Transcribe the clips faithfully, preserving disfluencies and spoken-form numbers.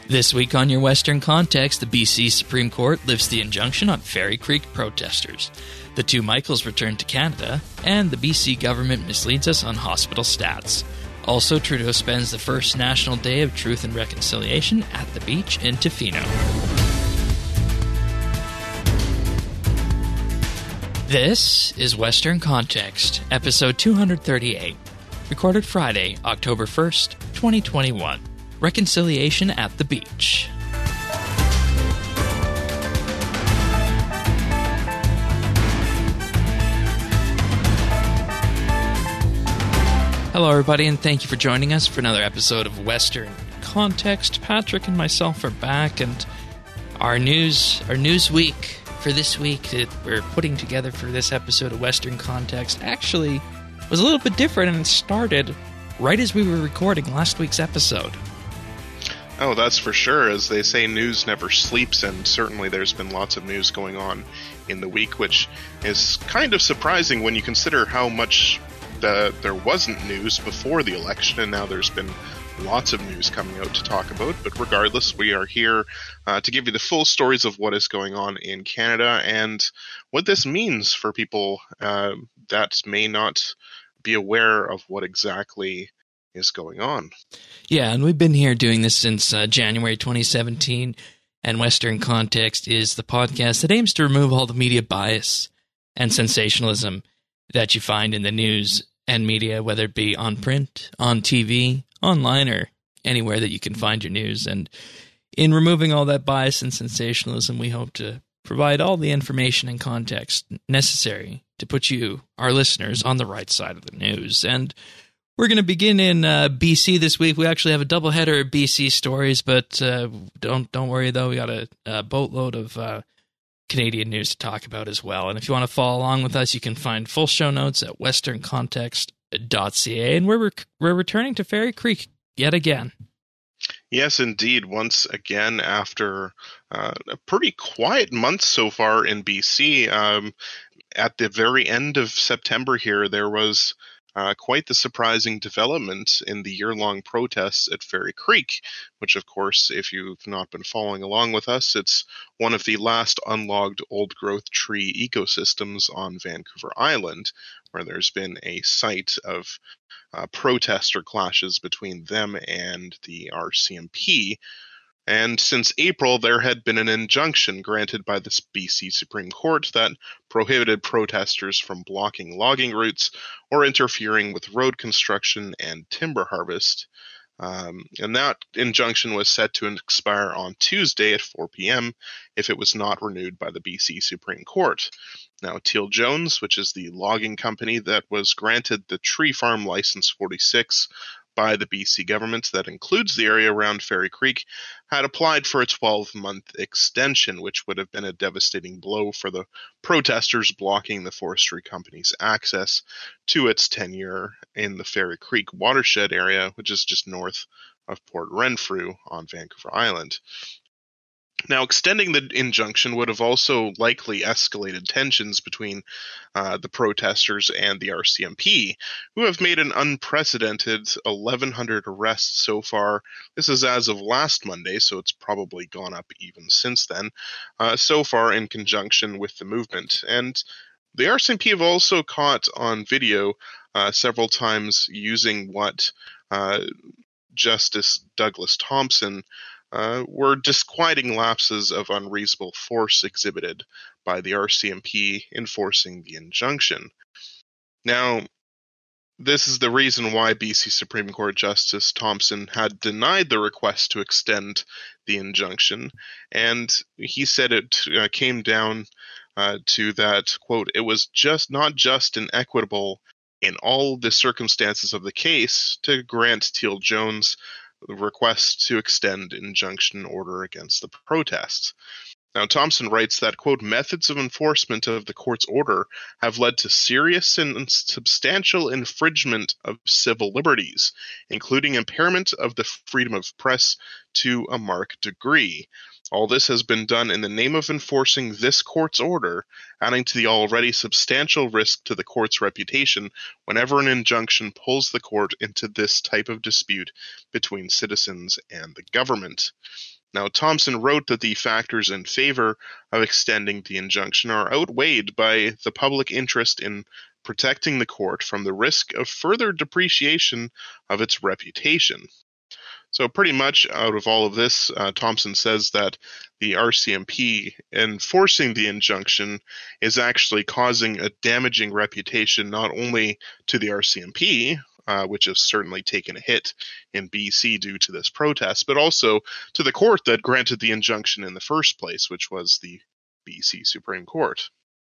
This week on Your Western Context, the B C Supreme Court lifts the injunction on Fairy Creek protesters. The two Michaels return to Canada, and the B C government misleads us on hospital stats. Also, Trudeau spends the first National Day of Truth and Reconciliation at the beach in Tofino. This is Western Context, episode two thirty-eight, recorded Friday, October first, twenty twenty-one. Reconciliation at the beach. Hello, everybody, and thank you for joining us for another episode of Western Context. Patrick and myself are back, and our news, our news week for this week that we're putting together for this episode of Western Context actually was a little bit different, and it started right as we were recording last week's episode. Oh, that's for sure. As they say, news never sleeps, and certainly there's been lots of news going on in the week, which is kind of surprising when you consider how much the, there wasn't news before the election, and now there's been lots of news coming out to talk about. But regardless, we are here uh, to give you the full stories of what is going on in Canada and what this means for people uh, that may not be aware of what exactly is going on. Yeah, and we've been here doing this since uh, January twenty seventeen, and Western Context is the podcast that aims to remove all the media bias and sensationalism that you find in the news and media, whether it be on print, on T V, online, or anywhere that you can find your news. And in removing all that bias and sensationalism, we hope to provide all the information and context necessary to put you, our listeners, on the right side of the news. And we're going to begin in uh, B C this week. We actually have a doubleheader of B C stories, but uh, don't don't worry, though. We got a, a boatload of uh, Canadian news to talk about as well. And if you want to follow along with us, you can find full show notes at western context dot c a. And we're, rec- we're returning to Fairy Creek yet again. Yes, indeed. Once again, after uh, a pretty quiet month so far in B C, um, at the very end of September here, there was Uh, quite the surprising development in the year-long protests at Fairy Creek, which, of course, if you've not been following along with us, it's one of the last unlogged old-growth tree ecosystems on Vancouver Island, where there's been a site of uh, protester clashes between them and the R C M P. And since April, there had been an injunction granted by the B C Supreme Court that prohibited protesters from blocking logging routes or interfering with road construction and timber harvest. Um, and that injunction was set to expire on Tuesday at four p.m. if it was not renewed by the B C Supreme Court. Now, Teal Jones, which is the logging company that was granted the Tree Farm License forty-six by the B C government that includes the area around Fairy Creek, had applied for a twelve-month extension, which would have been a devastating blow for the protesters blocking the forestry company's access to its tenure in the Fairy Creek watershed area, which is just north of Port Renfrew on Vancouver Island. Now, extending the injunction would have also likely escalated tensions between uh, the protesters and the R C M P, who have made an unprecedented eleven hundred arrests so far. This is as of last Monday, so it's probably gone up even since then, uh, so far in conjunction with the movement. And the R C M P have also caught on video uh, several times using what uh, Justice Douglas Thompson Uh, were disquieting lapses of unreasonable force exhibited by the R C M P enforcing the injunction. Now, this is the reason why B C Supreme Court Justice Thompson had denied the request to extend the injunction, and he said it uh, came down uh, to that, quote, "It was just not just and equitable in all the circumstances of the case to grant Teal Jones the request to extend injunction order against the protests." Now, Thompson writes that, quote, "Methods of enforcement of the court's order have led to serious and substantial infringement of civil liberties, including impairment of the freedom of press to a marked degree. All this has been done in the name of enforcing this court's order, adding to the already substantial risk to the court's reputation whenever an injunction pulls the court into this type of dispute between citizens and the government." Now, Thompson wrote that the factors in favor of extending the injunction are outweighed by the public interest in protecting the court from the risk of further depreciation of its reputation. So pretty much out of all of this, uh, Thompson says that the R C M P enforcing the injunction is actually causing a damaging reputation not only to the R C M P, uh, which has certainly taken a hit in B C due to this protest, but also to the court that granted the injunction in the first place, which was the B C Supreme Court.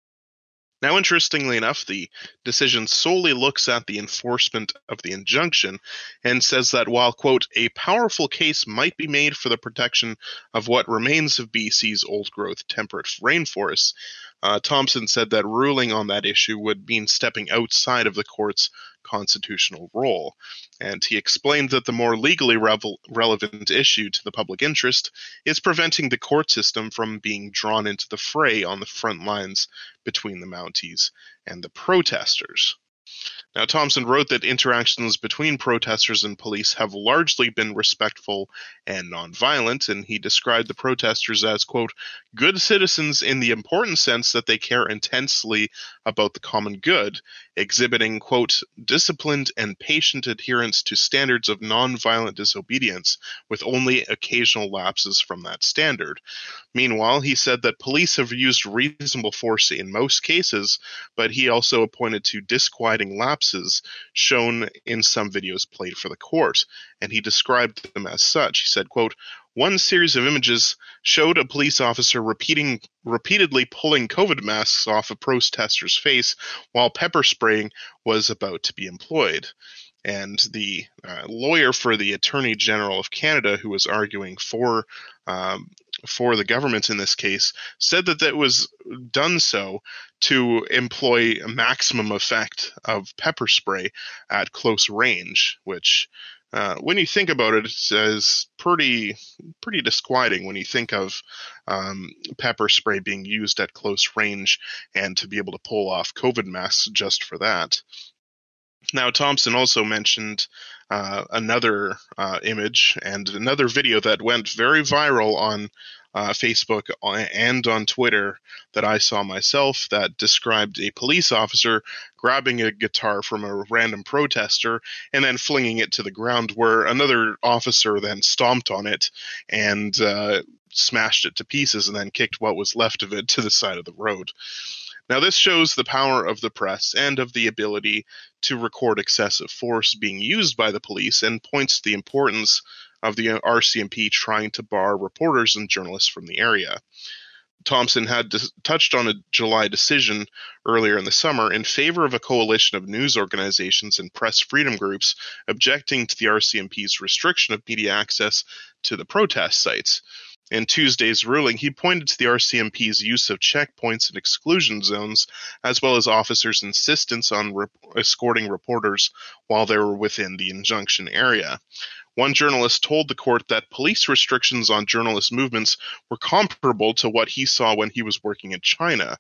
Now, interestingly enough, the decision solely looks at the enforcement of the injunction and says that while, quote, a powerful case might be made for the protection of what remains of B C's old-growth temperate rainforests, uh, Thompson said that ruling on that issue would mean stepping outside of the court's constitutional role. And he explained that the more legally revel- relevant issue to the public interest is preventing the court system from being drawn into the fray on the front lines between the Mounties and the protesters. Now, Thompson wrote that interactions between protesters and police have largely been respectful and nonviolent, and he described the protesters as, quote, good citizens in the important sense that they care intensely about the common good, exhibiting, quote, disciplined and patient adherence to standards of nonviolent disobedience, with only occasional lapses from that standard. Meanwhile, he said that police have used reasonable force in most cases, but he also pointed to disquieting lapses shown in some videos played for the court, and he described them as such. He said, quote, one series of images showed a police officer repeating, repeatedly pulling COVID masks off a protester's face while pepper spraying was about to be employed. And the uh, lawyer for the Attorney General of Canada, who was arguing for um, for the government in this case, said that that was done so to employ a maximum effect of pepper spray at close range, which, uh, when you think about it, is pretty pretty disquieting when you think of um, pepper spray being used at close range and to be able to pull off COVID masks just for that. Now, Thompson also mentioned uh, another uh, image and another video that went very viral on uh, Facebook and on Twitter that I saw myself that described a police officer grabbing a guitar from a random protester and then flinging it to the ground, where another officer then stomped on it and uh, smashed it to pieces and then kicked what was left of it to the side of the road. Now, this shows the power of the press and of the ability to record excessive force being used by the police, and points to the importance of the R C M P trying to bar reporters and journalists from the area. Thompson had dis- touched on a July decision earlier in the summer in favor of a coalition of news organizations and press freedom groups objecting to the R C M P's restriction of media access to the protest sites. In Tuesday's ruling, he pointed to the R C M P's use of checkpoints and exclusion zones, as well as officers' insistence on re- escorting reporters while they were within the injunction area. One journalist told the court that police restrictions on journalist movements were comparable to what he saw when he was working in China.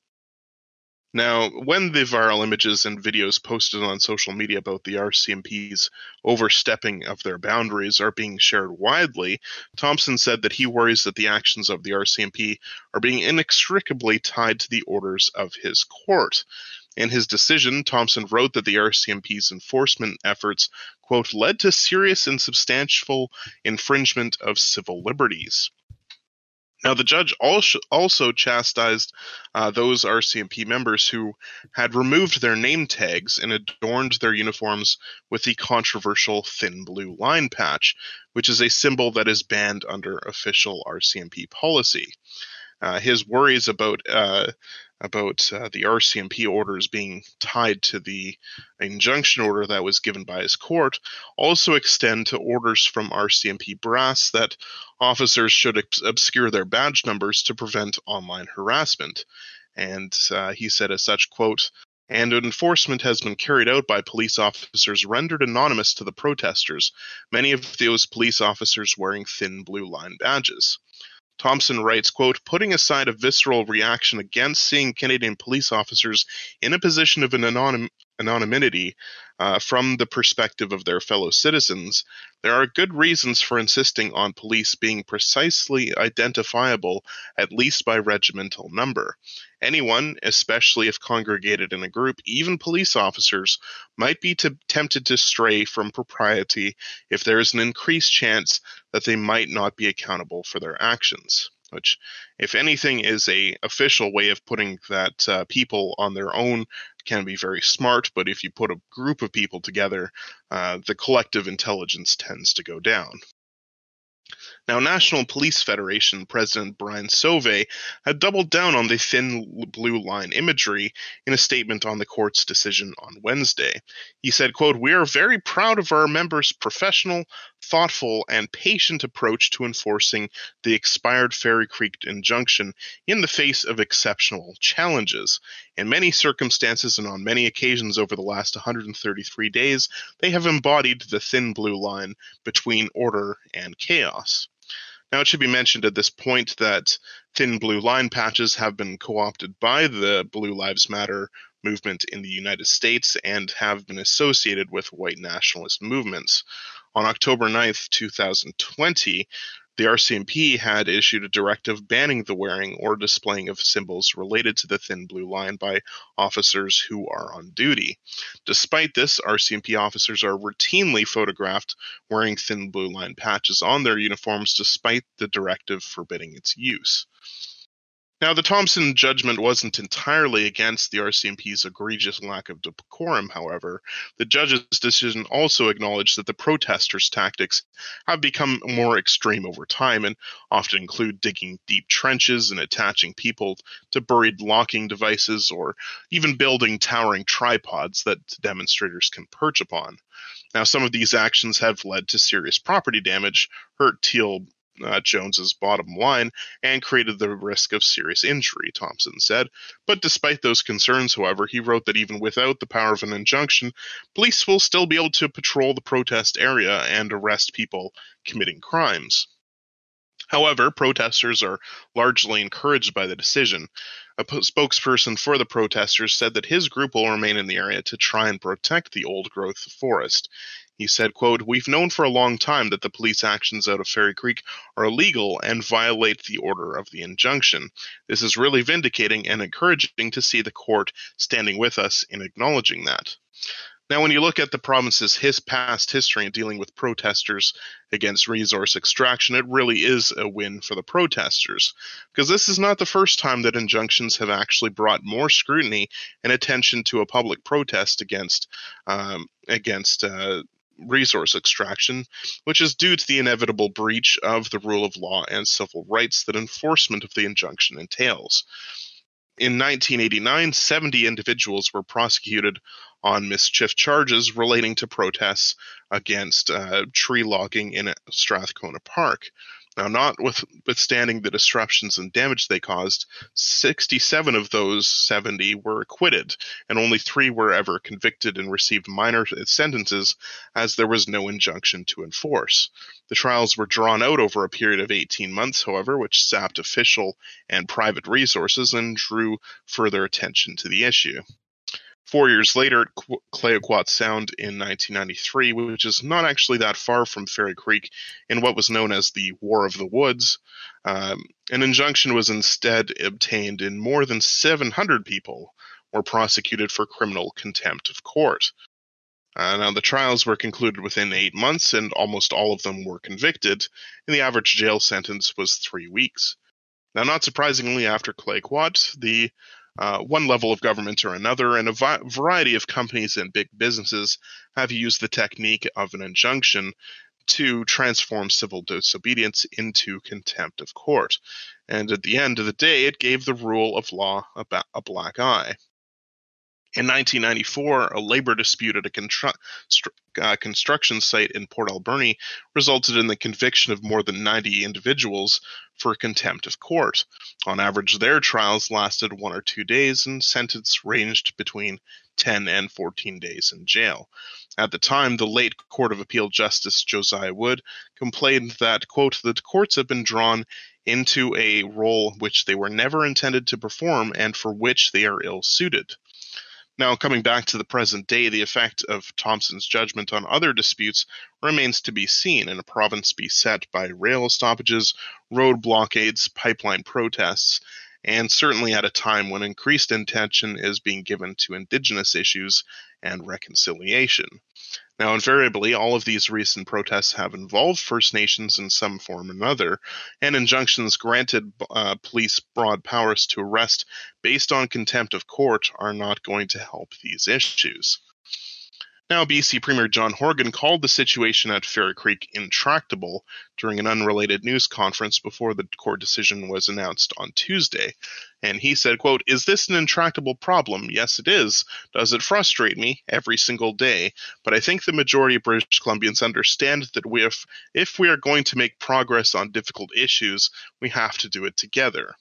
Now, when the viral images and videos posted on social media about the R C M P's overstepping of their boundaries are being shared widely, Thompson said that he worries that the actions of the R C M P are being inextricably tied to the orders of his court. In his decision, Thompson wrote that the R C M P's enforcement efforts, quote, led to serious and substantial infringement of civil liberties. Now, the judge also chastised uh, those R C M P members who had removed their name tags and adorned their uniforms with the controversial thin blue line patch, which is a symbol that is banned under official R C M P policy. Uh, his worries about uh, about uh, the R C M P orders being tied to the injunction order that was given by his court also extend to orders from R C M P brass that officers should obs- obscure their badge numbers to prevent online harassment. And uh, he said as such, quote, and enforcement has been carried out by police officers rendered anonymous to the protesters, many of those police officers wearing thin blue line badges. Thompson writes, quote, putting aside a visceral reaction against seeing Canadian police officers in a position of an anonym, anonymity uh, from the perspective of their fellow citizens, there are good reasons for insisting on police being precisely identifiable, at least by regimental number. Anyone, especially if congregated in a group, even police officers, might be t- tempted to stray from propriety if there is an increased chance that they might not be accountable for their actions. Which, if anything, is a official way of putting that uh, people on their own can be very smart, but if you put a group of people together, uh, the collective intelligence tends to go down. Now, National Police Federation President Brian Sauvé had doubled down on the thin blue line imagery in a statement on the court's decision on Wednesday. He said, quote, "We are very proud of our members' professional, thoughtful, and patient approach to enforcing the expired Fairy Creek injunction in the face of exceptional challenges. In many circumstances and on many occasions over the last one hundred thirty-three days, they have embodied the thin blue line between order and chaos." Now, it should be mentioned at this point that thin blue line patches have been co-opted by the Blue Lives Matter movement in the United States and have been associated with white nationalist movements. On October ninth, two thousand twenty, the R C M P had issued a directive banning the wearing or displaying of symbols related to the thin blue line by officers who are on duty. Despite this, R C M P officers are routinely photographed wearing thin blue line patches on their uniforms despite the directive forbidding its use. Now, the Thompson judgment wasn't entirely against the R C M P's egregious lack of decorum, however. The judge's decision also acknowledged that the protesters' tactics have become more extreme over time and often include digging deep trenches and attaching people to buried locking devices or even building towering tripods that demonstrators can perch upon. Now, some of these actions have led to serious property damage, hurt Teal Uh, Jones's bottom line, and created the risk of serious injury, Thompson said. But despite those concerns, however, he wrote that even without the power of an injunction, police will still be able to patrol the protest area and arrest people committing crimes. However, protesters are largely encouraged by the decision. A spokesperson for the protesters said that his group will remain in the area to try and protect the old-growth forest. He said, quote, "We've known for a long time that the police actions out of Fairy Creek are illegal and violate the order of the injunction. This is really vindicating and encouraging to see the court standing with us in acknowledging that." Now, when you look at the province's his past history in dealing with protesters against resource extraction, it really is a win for the protesters, because this is not the first time that injunctions have actually brought more scrutiny and attention to a public protest against um, against uh, resource extraction, which is due to the inevitable breach of the rule of law and civil rights that enforcement of the injunction entails. In nineteen eighty-nine, seventy individuals were prosecuted on mischief charges relating to protests against uh, tree logging in Strathcona Park. Now, notwithstanding the disruptions and damage they caused, sixty-seven of those seventy were acquitted, and only three were ever convicted and received minor sentences as there was no injunction to enforce. The trials were drawn out over a period of eighteen months, however, which sapped official and private resources and drew further attention to the issue. Four years later, at Clayoquot Sound in nineteen ninety-three, which is not actually that far from Fairy Creek, in what was known as the War of the Woods, um, an injunction was instead obtained, and more than seven hundred people were prosecuted for criminal contempt of court. Uh, now, the trials were concluded within eight months, and almost all of them were convicted, and the average jail sentence was three weeks. Now, not surprisingly, after Clayoquot, the Uh, one level of government or another, and a vi- variety of companies and big businesses have used the technique of an injunction to transform civil disobedience into contempt of court. And at the end of the day, it gave the rule of law a, ba- a black eye. In nineteen ninety-four, a labor dispute at a constru- uh, construction site in Port Alberni resulted in the conviction of more than ninety individuals for contempt of court. On average, their trials lasted one or two days, and sentence ranged between ten and fourteen days in jail. At the time, the late Court of Appeal Justice Josiah Wood complained that, quote, "the courts have been drawn into a role which they were never intended to perform and for which they are ill-suited." Now, coming back to the present day, the effect of Thompson's judgment on other disputes remains to be seen in a province beset by rail stoppages, road blockades, pipeline protests, and certainly at a time when increased attention is being given to Indigenous issues and reconciliation. Now, invariably, all of these recent protests have involved First Nations in some form or another, and injunctions granted uh, police broad powers to arrest based on contempt of court are not going to help these issues. Now, B C Premier John Horgan called the situation at Fairy Creek intractable during an unrelated news conference before the court decision was announced on Tuesday. And he said, quote, "Is this an intractable problem? Yes, it is. Does it frustrate me? Every single day. But I think the majority of British Columbians understand that we have, if we are going to make progress on difficult issues, we have to do it together."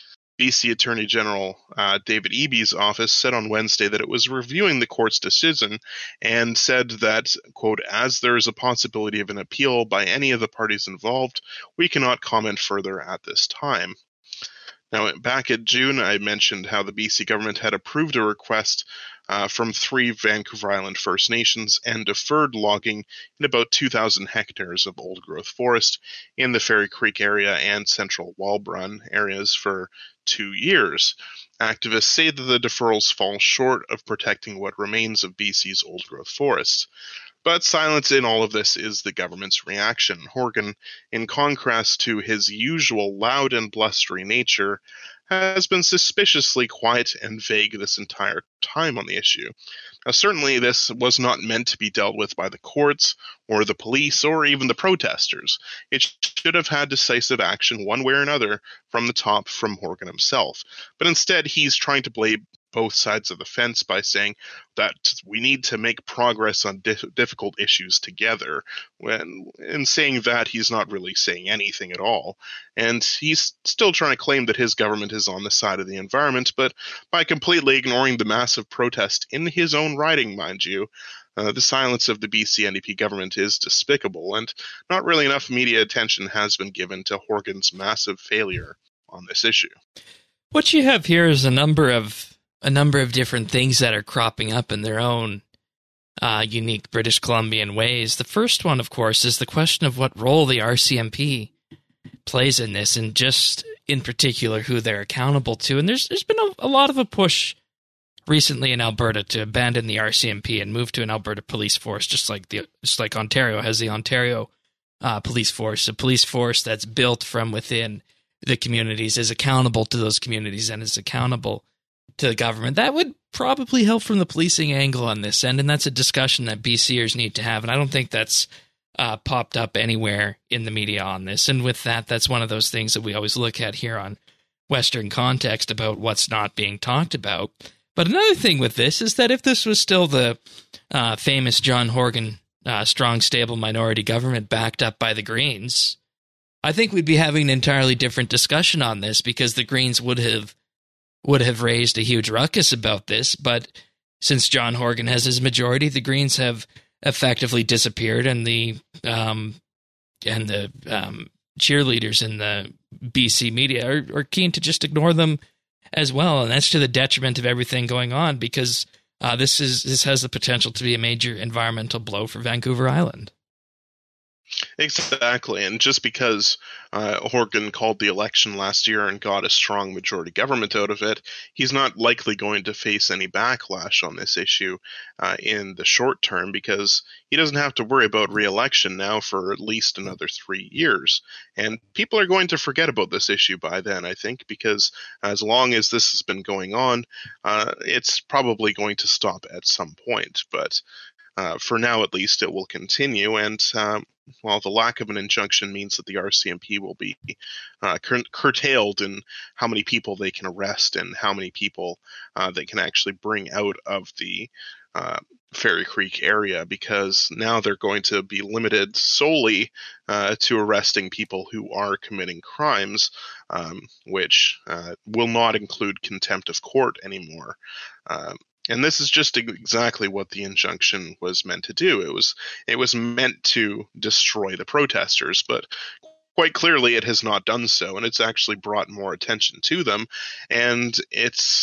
B C Attorney General uh, David Eby's office said on Wednesday that it was reviewing the court's decision and said that, quote, "As there is a possibility of an appeal by any of the parties involved, we cannot comment further at this time." Now, back in June, I mentioned how the B C government had approved a request uh, from three Vancouver Island First Nations and deferred logging in about two thousand hectares of old-growth forest in the Fairy Creek area and central Walbrun areas for two years. Activists say that the deferrals fall short of protecting what remains of B C's old-growth forests. But silence in all of this is the government's reaction. Horgan, in contrast to his usual loud and blustery nature, has been suspiciously quiet and vague this entire time on the issue. Now, certainly this was not meant to be dealt with by the courts or the police or even the protesters. It should have had decisive action one way or another from the top from Horgan himself. But instead, he's trying to blame both sides of the fence by saying that we need to make progress on dif- difficult issues together. When in saying that, he's not really saying anything at all. And he's still trying to claim that his government is on the side of the environment, but by completely ignoring the massive protest in his own riding, mind you, Uh, the silence of the B C N D P government is despicable, and not really enough media attention has been given to Horgan's massive failure on this issue. What you have here is a number of a number of different things that are cropping up in their own uh, unique British Columbian ways. The first one, of course, is the question of what role the R C M P plays in this, and just in particular who they're accountable to. And there's there's been a, a lot of a push recently in Alberta to abandon the R C M P and move to an Alberta police force, just like the just like Ontario has the Ontario uh, police force, a police force that's built from within the communities, is accountable to those communities, and is accountable to the government. That would probably help from the policing angle on this end, and that's a discussion that BCers need to have, and I don't think that's uh, popped up anywhere in the media on this. And with that, that's one of those things that we always look at here on Western Context about what's not being talked about. But another thing with this is that if this was still the uh, famous John Horgan uh, strong, stable minority government backed up by the Greens, I think we'd be having an entirely different discussion on this, because the Greens would have would have raised a huge ruckus about this. But since John Horgan has his majority, the Greens have effectively disappeared, and the um, and the um, cheerleaders in the B C media are, are keen to just ignore them as well, and that's to the detriment of everything going on, because uh, this is this has the potential to be a major environmental blow for Vancouver Island. Exactly, and just because uh, Horgan called the election last year and got a strong majority government out of it, he's not likely going to face any backlash on this issue uh, in the short term, because he doesn't have to worry about re-election now for at least another three years. And people are going to forget about this issue by then, I think, because as long as this has been going on, uh, it's probably going to stop at some point. But uh, for now, at least, it will continue, and um, while the lack of an injunction means that the R C M P will be uh, cur- curtailed in how many people they can arrest and how many people uh, they can actually bring out of the uh, Fairy Creek area, because now they're going to be limited solely uh, to arresting people who are committing crimes, um, which uh, will not include contempt of court anymore. Um, And this is just exactly what the injunction was meant to do. It was it was meant to destroy the protesters, but quite clearly it has not done so, and it's actually brought more attention to them. And it's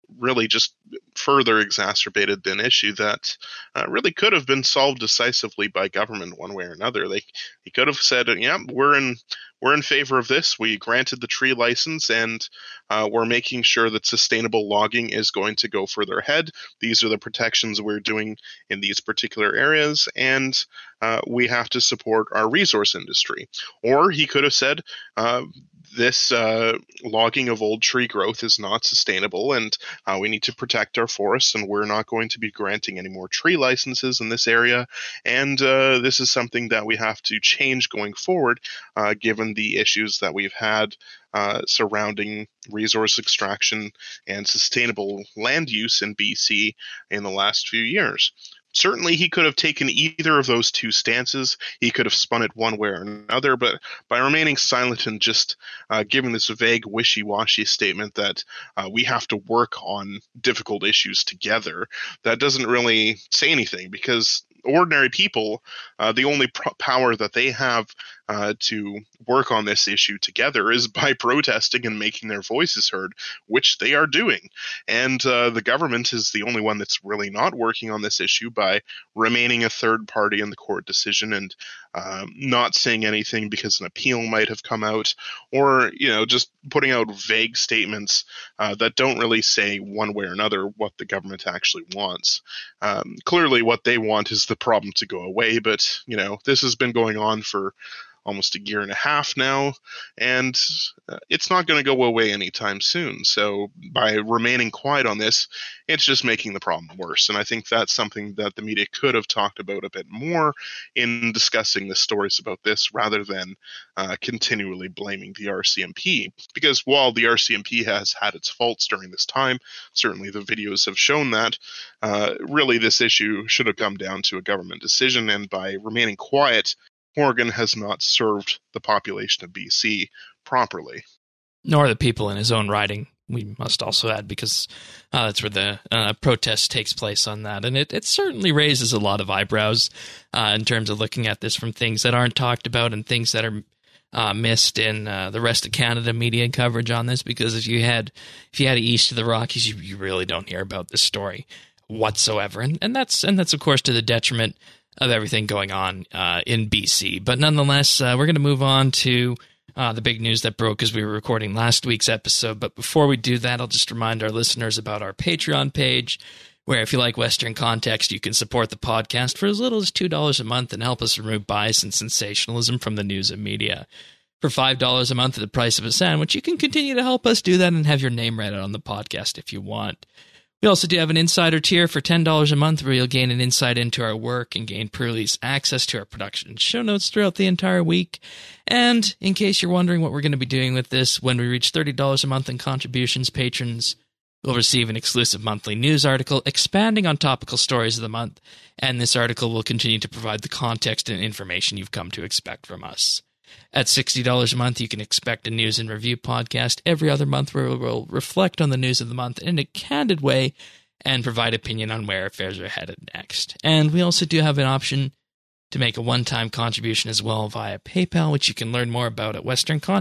really just further exacerbated an issue that uh, really could have been solved decisively by government one way or another. Like, he could have said, yeah, we're in we're in favor of this. We granted the tree license, and uh, we're making sure that sustainable logging is going to go further ahead. These are the protections we're doing in these particular areas, and uh, we have to support our resource industry. Or he could have said, uh, this uh, logging of old tree growth is not sustainable, and uh, we need to protect our forests, and we're not going to be granting any more tree licenses in this area, and uh, this is something that we have to change going forward, uh, given the issues that we've had uh, surrounding resource extraction and sustainable land use in B C in the last few years. Certainly, he could have taken either of those two stances. He could have spun it one way or another, but by remaining silent and just uh, giving this vague, wishy-washy statement that uh, we have to work on difficult issues together, that doesn't really say anything, because ordinary people, uh, the only pro- power that they have uh, to work on this issue together is by protesting and making their voices heard, which they are doing. And uh, the government is the only one that's really not working on this issue by remaining a third party in the court decision and um, not saying anything because an appeal might have come out, or, you know, just putting out vague statements uh, that don't really say one way or another what the government actually wants. Um, clearly what they want is the problem to go away, but, you know, this has been going on for almost a year and a half now, and uh, it's not going to go away anytime soon. So by remaining quiet on this, it's just making the problem worse. And I think that's something that the media could have talked about a bit more in discussing the stories about this, rather than uh, continually blaming the R C M P. Because while the R C M P has had its faults during this time, certainly the videos have shown that, uh, really this issue should have come down to a government decision, and by remaining quiet, Morgan has not served the population of B C properly. Nor the people in his own riding, we must also add, because uh, that's where the uh, protest takes place on that. And it, it certainly raises a lot of eyebrows uh, in terms of looking at this from things that aren't talked about and things that are uh, missed in uh, the rest of Canada media coverage on this. Because if you head, if you head east of the Rockies, you, you really don't hear about this story whatsoever. And, and, that's, and that's, of course, to the detriment of everything going on uh, in B C. But nonetheless, uh, we're going to move on to uh, the big news that broke as we were recording last week's episode. But before we do that, I'll just remind our listeners about our Patreon page, where if you like Western Context, you can support the podcast for as little as two dollars a month and help us remove bias and sensationalism from the news and media. For five dollars a month at the price of a sandwich, you can continue to help us do that and have your name read out on the podcast if you want. We also do have an insider tier for ten dollars a month, where you'll gain an insight into our work and gain pre-release access to our production and show notes throughout the entire week. And in case you're wondering what we're going to be doing with this, when we reach thirty dollars a month in contributions, patrons will receive an exclusive monthly news article expanding on topical stories of the month, and this article will continue to provide the context and information you've come to expect from us. At sixty dollars a month, you can expect a news and review podcast every other month, where we'll reflect on the news of the month in a candid way and provide opinion on where affairs are headed next. And we also do have an option to make a one-time contribution as well via PayPal, which you can learn more about at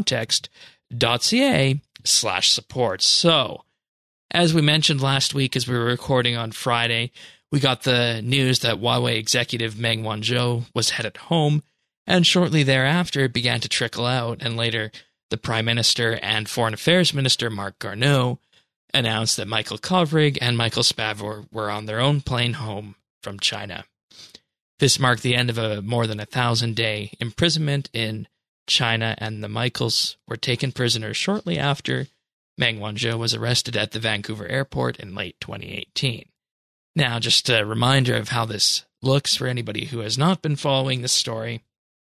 westerncontext.ca slash support. So, as we mentioned last week as we were recording on Friday, we got the news that Huawei executive Meng Wanzhou was headed home. And shortly thereafter, it began to trickle out, and later the Prime Minister and Foreign Affairs Minister Marc Garneau announced that Michael Kovrig and Michael Spavor were on their own plane home from China. This marked the end of a more than a thousand-day imprisonment in China, and the Michaels were taken prisoner shortly after Meng Wanzhou was arrested at the Vancouver airport in late twenty eighteen. Now, just a reminder of how this looks for anybody who has not been following this story.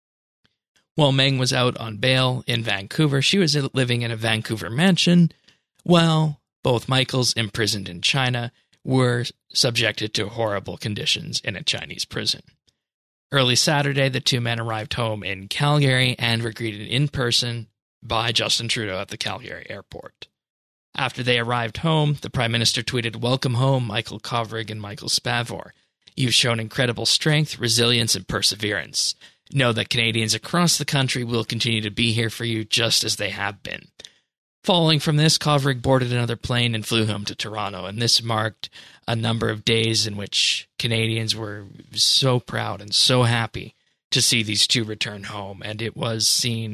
While Meng was out on bail in Vancouver, she was living in a Vancouver mansion, while both Michaels, imprisoned in China, were subjected to horrible conditions in a Chinese prison. Early Saturday, the two men arrived home in Calgary and were greeted in person by Justin Trudeau at the Calgary airport. After they arrived home, the Prime Minister tweeted, "Welcome home, Michael Kovrig and Michael Spavor. You've shown incredible strength, resilience, and perseverance. Know that Canadians across the country will continue to be here for you just as they have been. Following from this, Kovrig boarded another plane and flew home to Toronto, and this marked a number of days in which Canadians were so proud and so happy to see these two return home, and it was seen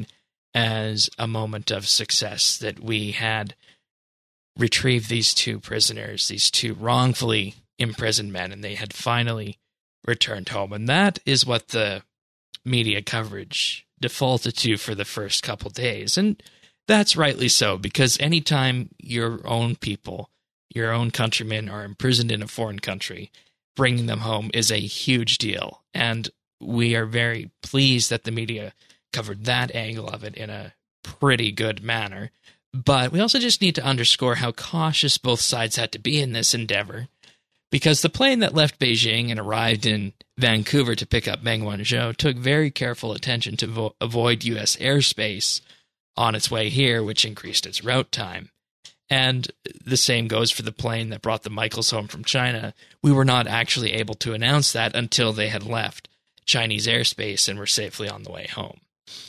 as a moment of success that we had retrieved these two prisoners, these two wrongfully imprisoned men, and they had finally returned home. And that is what the media coverage defaulted to for the first couple days. And that's rightly so, because anytime your own people, your own countrymen are imprisoned in a foreign country, bringing them home is a huge deal. And we are very pleased that the media covered that angle of it in a pretty good manner. But we also just need to underscore how cautious both sides had to be in this endeavor, because the plane that left Beijing and arrived in Vancouver to pick up Meng Wanzhou took very careful attention to vo- avoid U S airspace on its way here, which increased its route time. And the same goes for the plane that brought the Michaels home from China. We were not actually able to announce that until they had left Chinese airspace and were safely on the way home.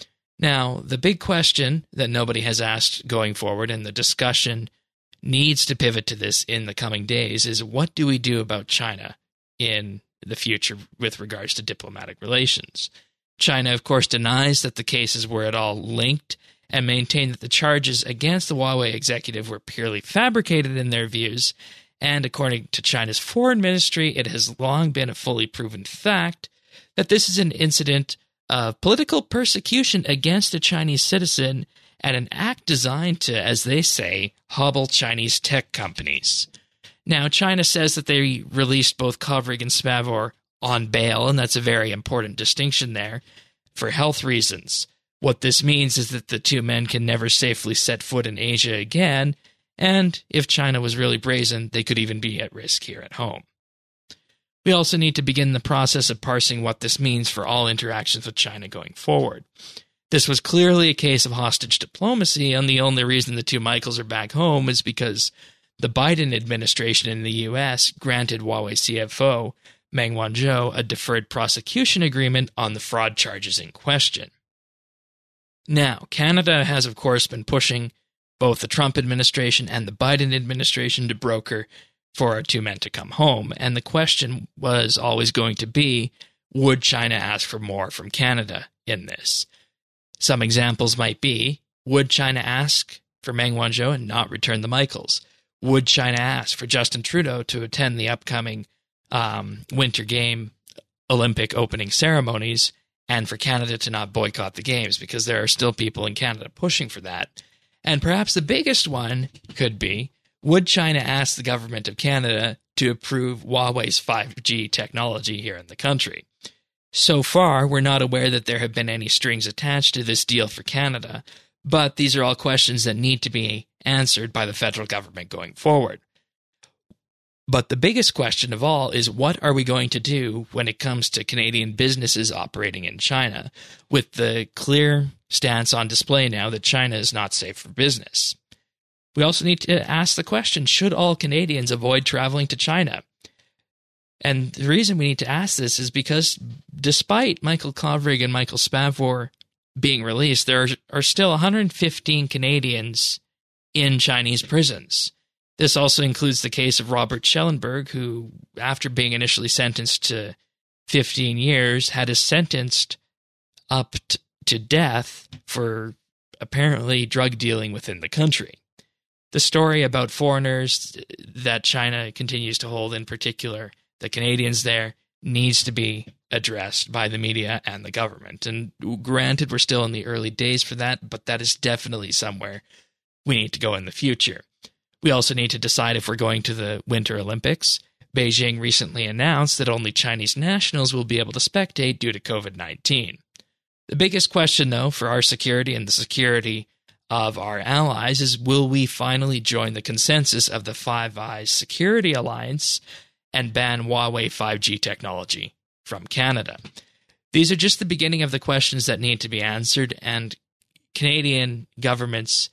Now, the big question that nobody has asked going forward, and the discussion needs to pivot to this in the coming days, is what do we do about China in the future with regards to diplomatic relations? China, of course, denies that the cases were at all linked and maintained that the charges against the Huawei executive were purely fabricated in their views, and according to China's foreign ministry, it has long been a fully proven fact that this is an incident of political persecution against a Chinese citizen and an act designed to, as they say, hobble Chinese tech companies. Now, China says that they released both Kovrig and Spavor on bail, and that's a very important distinction there, for health reasons. What this means is that the two men can never safely set foot in Asia again, and if China was really brazen, they could even be at risk here at home. We also need to begin the process of parsing what this means for all interactions with China going forward. This was clearly a case of hostage diplomacy, and the only reason the two Michaels are back home is because the Biden administration in the U S granted Huawei C F O Meng Wanzhou a deferred prosecution agreement on the fraud charges in question. Now, Canada has, of course, been pushing both the Trump administration and the Biden administration to broker for our two men to come home, and the question was always going to be, would China ask for more from Canada in this? Some examples might be, would China ask for Meng Wanzhou and not return the Michaels? Would China ask for Justin Trudeau to attend the upcoming um, Winter Game Olympic opening ceremonies and for Canada to not boycott the games? Because there are still people in Canada pushing for that. And perhaps the biggest one could be, would China ask the government of Canada to approve Huawei's five G technology here in the country? So far, we're not aware that there have been any strings attached to this deal for Canada, but these are all questions that need to be answered by the federal government going forward. But the biggest question of all is, what are we going to do when it comes to Canadian businesses operating in China, with the clear stance on display now that China is not safe for business? We also need to ask the question, should all Canadians avoid traveling to China? And the reason we need to ask this is because despite Michael Kovrig and Michael Spavor being released, there are, are still one hundred fifteen Canadians in Chinese prisons. This also includes the case of Robert Schellenberg, who, after being initially sentenced to fifteen years, had is sentenced up t- to death for apparently drug dealing within the country. The story about foreigners that China continues to hold, in particular the Canadians there, needs to be addressed by the media and the government. And granted, we're still in the early days for that, but that is definitely somewhere we need to go in the future. We also need to decide if we're going to the Winter Olympics. Beijing recently announced that only Chinese nationals will be able to spectate due to covid nineteen. The biggest question, though, for our security and the security of our allies is, will we finally join the consensus of the Five Eyes Security Alliance and ban Huawei five G technology from Canada? These are just the beginning of the questions that need to be answered, and Canadian governments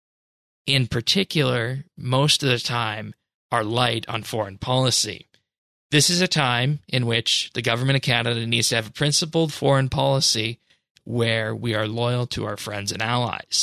in particular, most of the time, are light on foreign policy. This is a time in which the government of Canada needs to have a principled foreign policy where we are loyal to our friends and allies.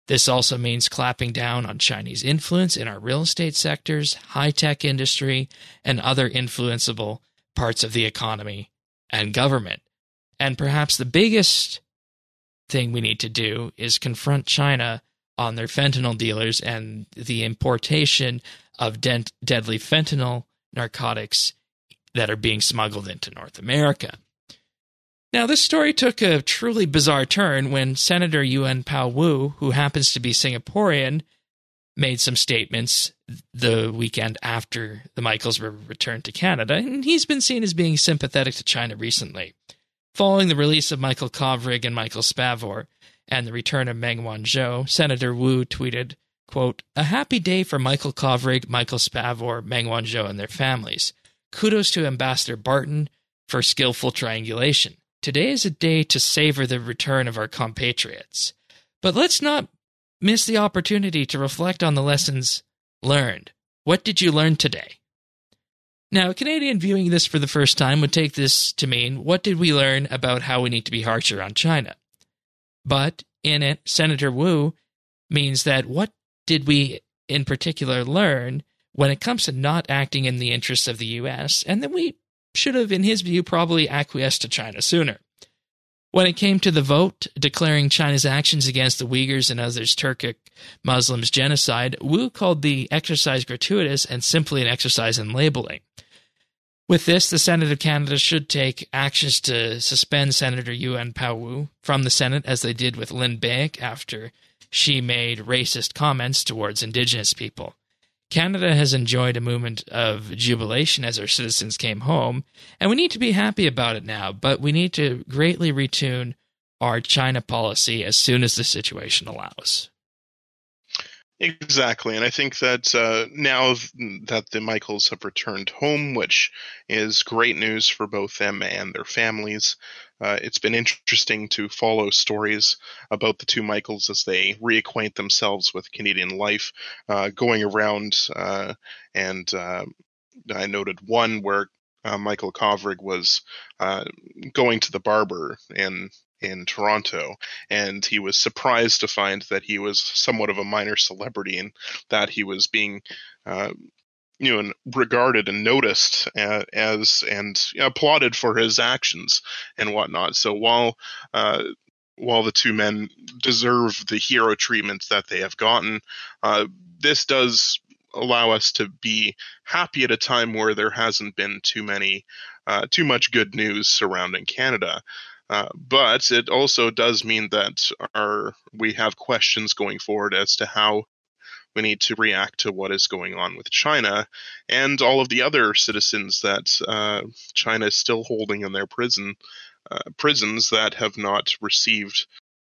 This also means clamping down on Chinese influence in our real estate sectors, high-tech industry, and other influenceable parts of the economy and government. And perhaps the biggest thing we need to do is confront China on their fentanyl dealers and the importation of de- deadly fentanyl narcotics that are being smuggled into North America. Now, this story took a truly bizarre turn when Senator Yuen Pao Wu, who happens to be Singaporean, made some statements the weekend after the Michaels were returned to Canada, and he's been seen as being sympathetic to China recently. Following the release of Michael Kovrig and Michael Spavor and the return of Meng Wanzhou, Senator Wu tweeted, quote, "A happy day for Michael Kovrig, Michael Spavor, Meng Wanzhou, and their families. Kudos to Ambassador Barton for skillful triangulation. Today is a day to savor the return of our compatriots. But let's not miss the opportunity to reflect on the lessons learned. What did you learn today?" Now, a Canadian viewing this for the first time would take this to mean, what did we learn about how we need to be harsher on China? But in it, Senator Wu means that what did we in particular learn when it comes to not acting in the interests of the U S, and that we should have, in his view, probably acquiesced to China sooner. When it came to the vote declaring China's actions against the Uyghurs and others Turkic Muslims genocide, Wu called the exercise gratuitous and simply an exercise in labeling. With this, the Senate of Canada should take actions to suspend Senator Yuen Pao Wu from the Senate, as they did with Lynn Bank after she made racist comments towards Indigenous people. Canada has enjoyed a moment of jubilation as our citizens came home, and we need to be happy about it now, but we need to greatly retune our China policy as soon as the situation allows. Exactly, and I think that uh, now that the Michaels have returned home, which is great news for both them and their families, uh, it's been interesting to follow stories about the two Michaels as they reacquaint themselves with Canadian life, uh, going around, uh, and uh, I noted one where uh, Michael Kovrig was uh, going to the barber in in Toronto, and he was surprised to find that he was somewhat of a minor celebrity and that he was being uh, you know regarded and noticed uh, as and you know, applauded for his actions and whatnot. So while uh, while the two men deserve the hero treatment that they have gotten, uh, this does allow us to be happy at a time where there hasn't been too many uh, too much good news surrounding Canada. Uh, but it also does mean that our we have questions going forward as to how we need to react to what is going on with China and all of the other citizens that uh, China is still holding in their prison uh, prisons that have not received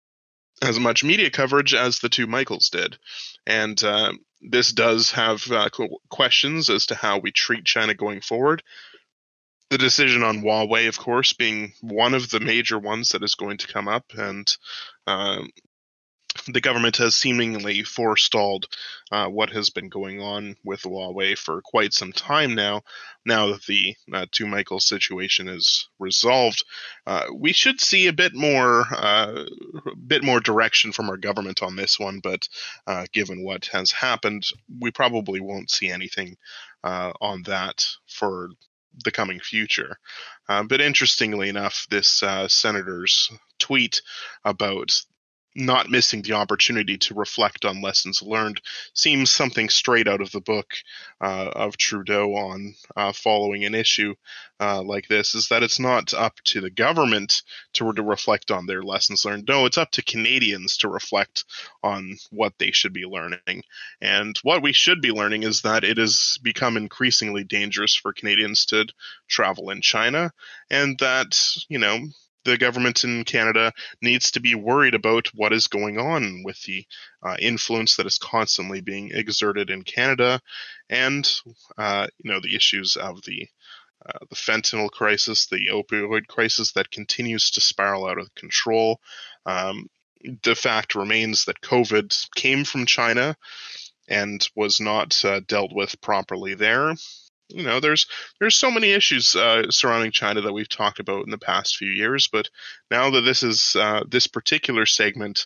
as much media coverage as the two Michaels did. And uh, this does have uh, questions as to how we treat China going forward. The decision on Huawei, of course, being one of the major ones that is going to come up, and um, the government has seemingly forestalled uh, what has been going on with Huawei for quite some time now. Now that the uh, two Michael situation is resolved, uh, we should see a bit more, uh, bit more direction from our government on this one. But uh, given what has happened, we probably won't see anything uh, on that for the coming future. Uh, but interestingly enough, this uh, senator's tweet about not missing the opportunity to reflect on lessons learned seems something straight out of the book uh, of Trudeau on uh, following an issue uh, like this, is that it's not up to the government to, to reflect on their lessons learned. No, it's up to Canadians to reflect on what they should be learning. And what we should be learning is that it has become increasingly dangerous for Canadians to travel in China, and that, you know, the government in Canada needs to be worried about what is going on with the uh, influence that is constantly being exerted in Canada, and uh, you know the issues of the uh, the fentanyl crisis, the opioid crisis that continues to spiral out of control. Um, the fact remains that COVID came from China and was not uh, dealt with properly there. You know, there's there's so many issues uh, surrounding China that we've talked about in the past few years, but now that this is uh, this particular segment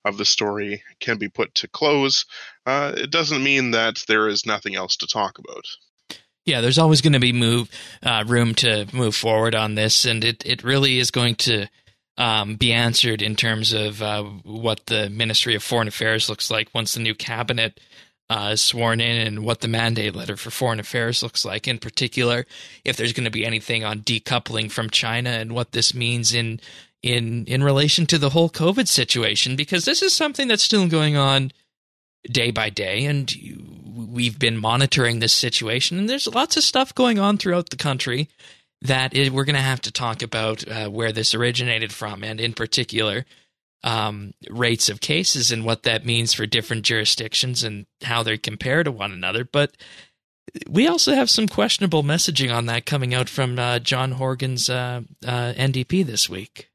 of the story can be put to close, uh, it doesn't mean that there is nothing else to talk about. Yeah, there's always going to be move uh, room to move forward on this, and it, it really is going to um, be answered in terms of uh, what the Ministry of Foreign Affairs looks like once the new cabinet uh, is sworn in, and what the mandate letter for foreign affairs looks like. In particular, if there's going to be anything on decoupling from China and what this means in in in relation to the whole COVID situation, because this is something that's still going on day by day, and we've been monitoring this situation, and there's lots of stuff going on throughout the country that it, we're going to have to talk about uh, where this originated from, and in particular, um, rates of cases and what that means for different jurisdictions and how they compare to one another. But we also have some questionable messaging on that coming out from uh, John Horgan's uh, uh, N D P this week.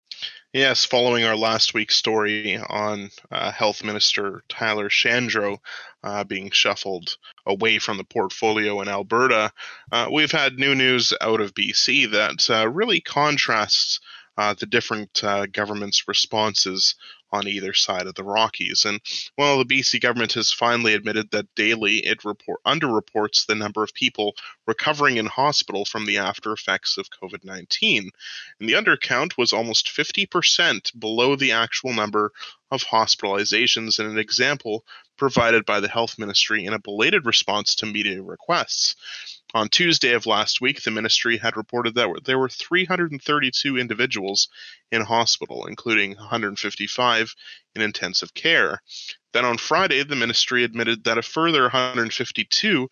Yes, following our last week's story on uh, Health Minister Tyler Shandro uh, being shuffled away from the portfolio in Alberta, uh, we've had new news out of B C that uh, really contrasts uh, the different uh, governments' responses on either side of the Rockies. And while the B C government has finally admitted that daily it report, underreports the number of people recovering in hospital from the after effects of COVID nineteen, and the undercount was almost fifty percent below the actual number of hospitalizations, in an example provided by the Health Ministry in a belated response to media requests. On Tuesday of last week, the ministry had reported that there were three hundred thirty-two individuals in hospital, including one hundred fifty-five in intensive care. Then on Friday, the ministry admitted that a further one hundred fifty-two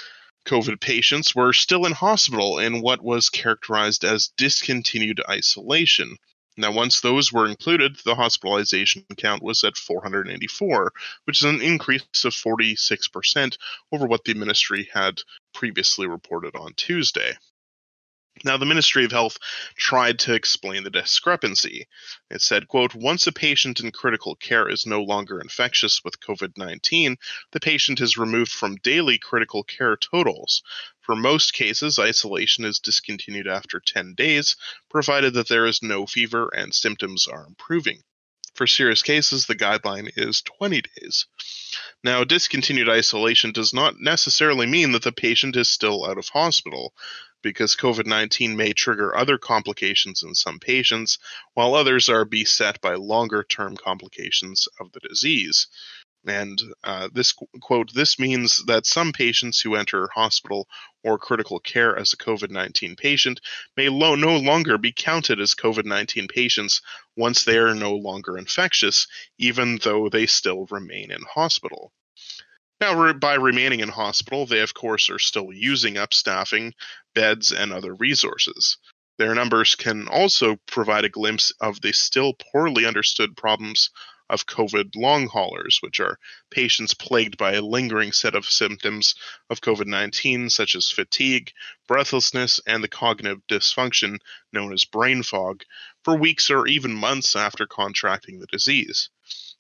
COVID patients were still in hospital in what was characterized as discontinued isolation. Now, once those were included, the hospitalization count was at four hundred eighty-four, which is an increase of forty-six percent over what the ministry had previously reported on Tuesday. Now, the Ministry of Health tried to explain the discrepancy. It said, quote, once a patient in critical care is no longer infectious with COVID nineteen, the patient is removed from daily critical care totals. For most cases, isolation is discontinued after ten days, provided that there is no fever and symptoms are improving. For serious cases, the guideline is twenty days. Now, discontinued isolation does not necessarily mean that the patient is still out of hospital, because COVID nineteen may trigger other complications in some patients, while others are beset by longer-term complications of the disease. And uh, this quote, this means that some patients who enter hospital or critical care as a COVID nineteen patient may lo- no longer be counted as COVID nineteen patients once they are no longer infectious, even though they still remain in hospital. Now, re- by remaining in hospital, they of course are still using up staffing, beds, and other resources. Their numbers can also provide a glimpse of the still poorly understood problems of COVID long haulers, which are patients plagued by a lingering set of symptoms of COVID nineteen, such as fatigue, breathlessness, and the cognitive dysfunction known as brain fog, for weeks or even months after contracting the disease.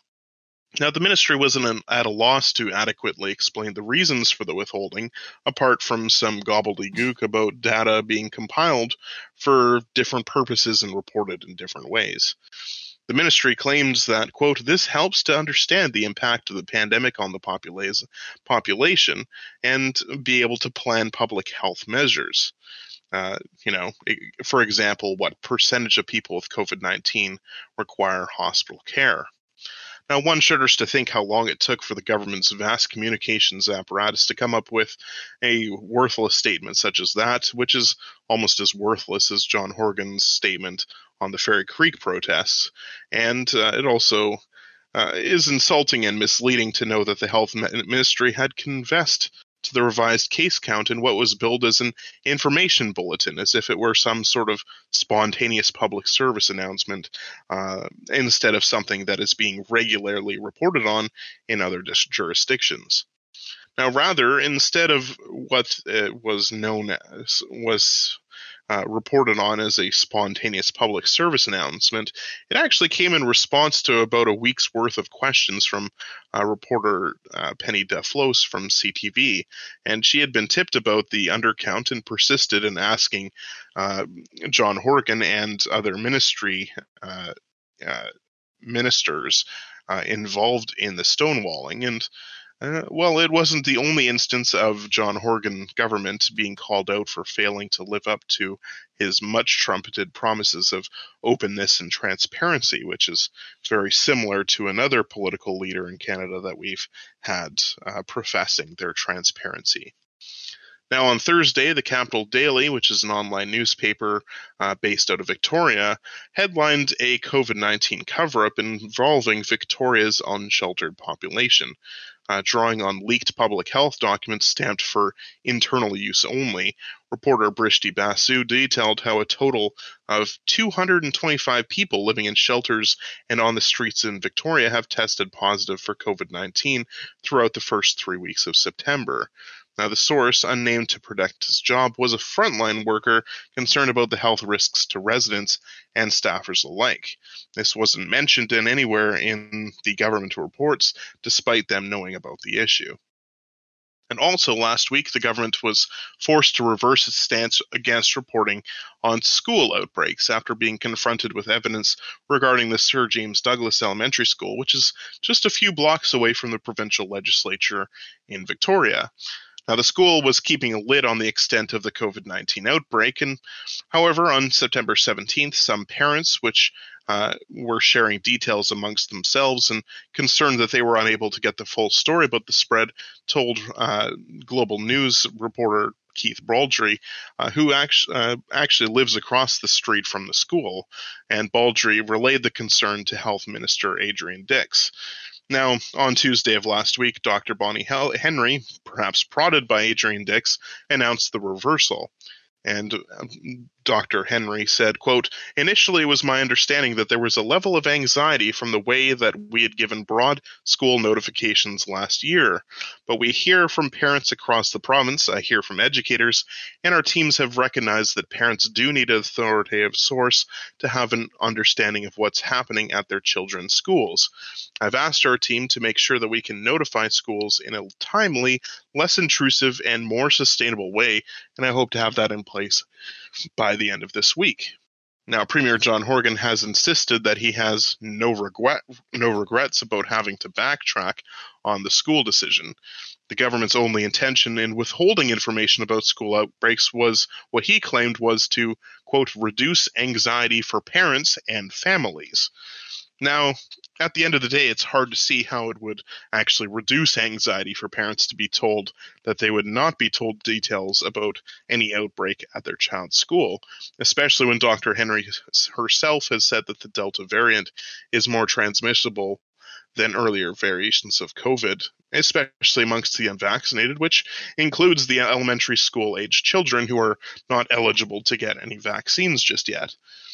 Now, the ministry wasn't at a loss to adequately explain the reasons for the withholding, apart from some gobbledygook about data being compiled for different purposes and reported in different ways. The ministry claims that, quote, this helps to understand the impact of the pandemic on the popula- population and be able to plan public health measures. Uh, you know, for example, what percentage of people with COVID nineteen require hospital care. Now, one shudders to think how long it took for the government's vast communications apparatus to come up with a worthless statement such as that, which is almost as worthless as John Horgan's statement on the Fairy Creek protests. And uh, it also uh, is insulting and misleading to know that the health ministry had confessed to the revised case count in what was billed as an information bulletin, as if it were some sort of spontaneous public service announcement, uh, instead of something that is being regularly reported on in other dis- jurisdictions. Now, rather, instead of what uh, was known as, was uh, reported on as a spontaneous public service announcement, it actually came in response to about a week's worth of questions from uh, reporter uh, Penny Deflos from C T V, and she had been tipped about the undercount and persisted in asking uh, John Horgan and other ministry uh, uh, ministers uh, involved in the stonewalling. And Uh, well, it wasn't the only instance of John Horgan government being called out for failing to live up to his much-trumpeted promises of openness and transparency, which is very similar to another political leader in Canada that we've had uh, professing their transparency. Now, on Thursday, the Capital Daily, which is an online newspaper uh, based out of Victoria, headlined a COVID nineteen cover-up involving Victoria's unsheltered population, uh, drawing on leaked public health documents stamped for internal use only. Reporter Brishti Basu detailed how a total of two hundred twenty-five people living in shelters and on the streets in Victoria have tested positive for COVID nineteen throughout the first three weeks of September. Now, the source, unnamed to protect his job, was a frontline worker concerned about the health risks to residents and staffers alike. This wasn't mentioned in anywhere in the government reports, despite them knowing about the issue. And also last week, the government was forced to reverse its stance against reporting on school outbreaks after being confronted with evidence regarding the Sir James Douglas Elementary School, which is just a few blocks away from the provincial legislature in Victoria. Now, the school was keeping a lid on the extent of the COVID nineteen outbreak, and however, on September seventeenth, some parents, which uh, were sharing details amongst themselves and concerned that they were unable to get the full story about the spread, told uh, Global News reporter Keith Baldry, uh, who actually, uh, actually lives across the street from the school, and Baldry relayed the concern to Health Minister Adrian Dix. Now, on Tuesday of last week, Doctor Bonnie Henry, perhaps prodded by Adrian Dix, announced the reversal. And um, Doctor Henry said, quote, "Initially, it was my understanding that there was a level of anxiety from the way that we had given broad school notifications last year. But we hear from parents across the province, I hear from educators, and our teams have recognized that parents do need an authoritative source to have an understanding of what's happening at their children's schools. I've asked our team to make sure that we can notify schools in a timely, less intrusive, and more sustainable way, and I hope to have that in place by the end of this week." Now, Premier John Horgan has insisted that he has no regret, no regrets about having to backtrack on the school decision. The government's only intention in withholding information about school outbreaks was what he claimed was to, quote, reduce anxiety for parents and families. Now, at the end of the day, it's hard to see how it would actually reduce anxiety for parents to be told that they would not be told details about any outbreak at their child's school, especially when Doctor Henry herself has said that the Delta variant is more transmissible than earlier variations of COVID, especially amongst the unvaccinated, which includes the elementary school-aged children who are not eligible to get any vaccines just yet.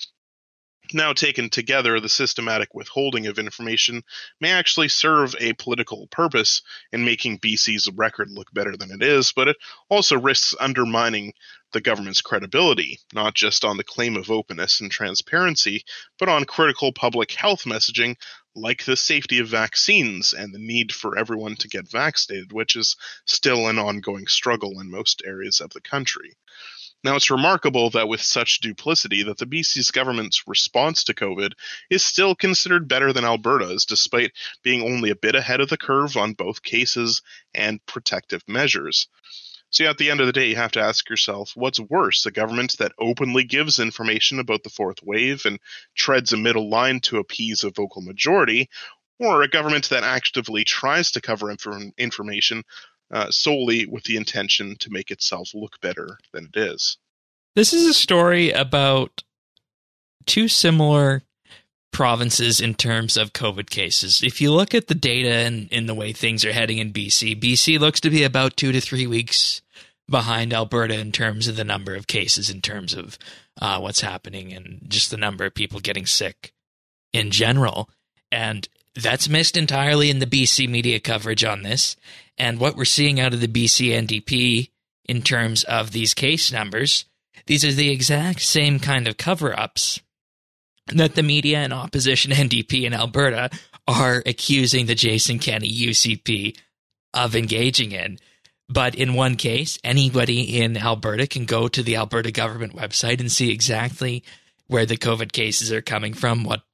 Now taken together, the systematic withholding of information may actually serve a political purpose in making B C's record look better than it is, but it also risks undermining the government's credibility, not just on the claim of openness and transparency, but on critical public health messaging like the safety of vaccines and the need for everyone to get vaccinated, which is still an ongoing struggle in most areas of the country. Now, it's remarkable that with such duplicity that the B C's government's response to COVID is still considered better than Alberta's, despite being only a bit ahead of the curve on both cases and protective measures. So at the end of the day, you have to ask yourself, what's worse, a government that openly gives information about the fourth wave and treads a middle line to appease a vocal majority, or a government that actively tries to cover inf- information Uh, solely with the intention to make itself look better than it is? This is a story about two similar provinces in terms of COVID cases. If you look at the data and in the way things are heading in B C, B C looks to be about two to three weeks behind Alberta in terms of the number of cases, in terms of uh, what's happening and just the number of people getting sick in general. And that's missed entirely in the B C media coverage on this. And what we're seeing out of the B C N D P in terms of these case numbers, these are the exact same kind of cover-ups that the media and opposition N D P in Alberta are accusing the Jason Kenney U C P of engaging in. But in one case, anybody in Alberta can go to the Alberta government website and see exactly where the COVID cases are coming from, what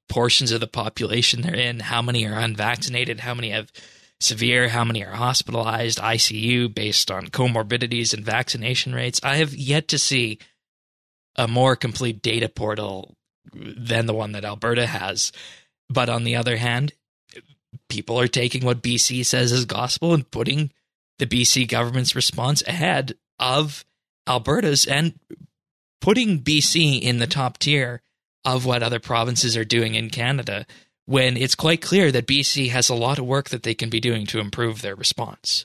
portions of the population they're in, how many are unvaccinated, how many have severe, how many are hospitalized, I C U, based on comorbidities and vaccination rates. I have yet to see a more complete data portal than the one that Alberta has. But on the other hand, people are taking what B C says as gospel and putting the B C government's response ahead of Alberta's and putting B C in the top tier of what other provinces are doing in Canada, when it's quite clear that B C has a lot of work that they can be doing to improve their response.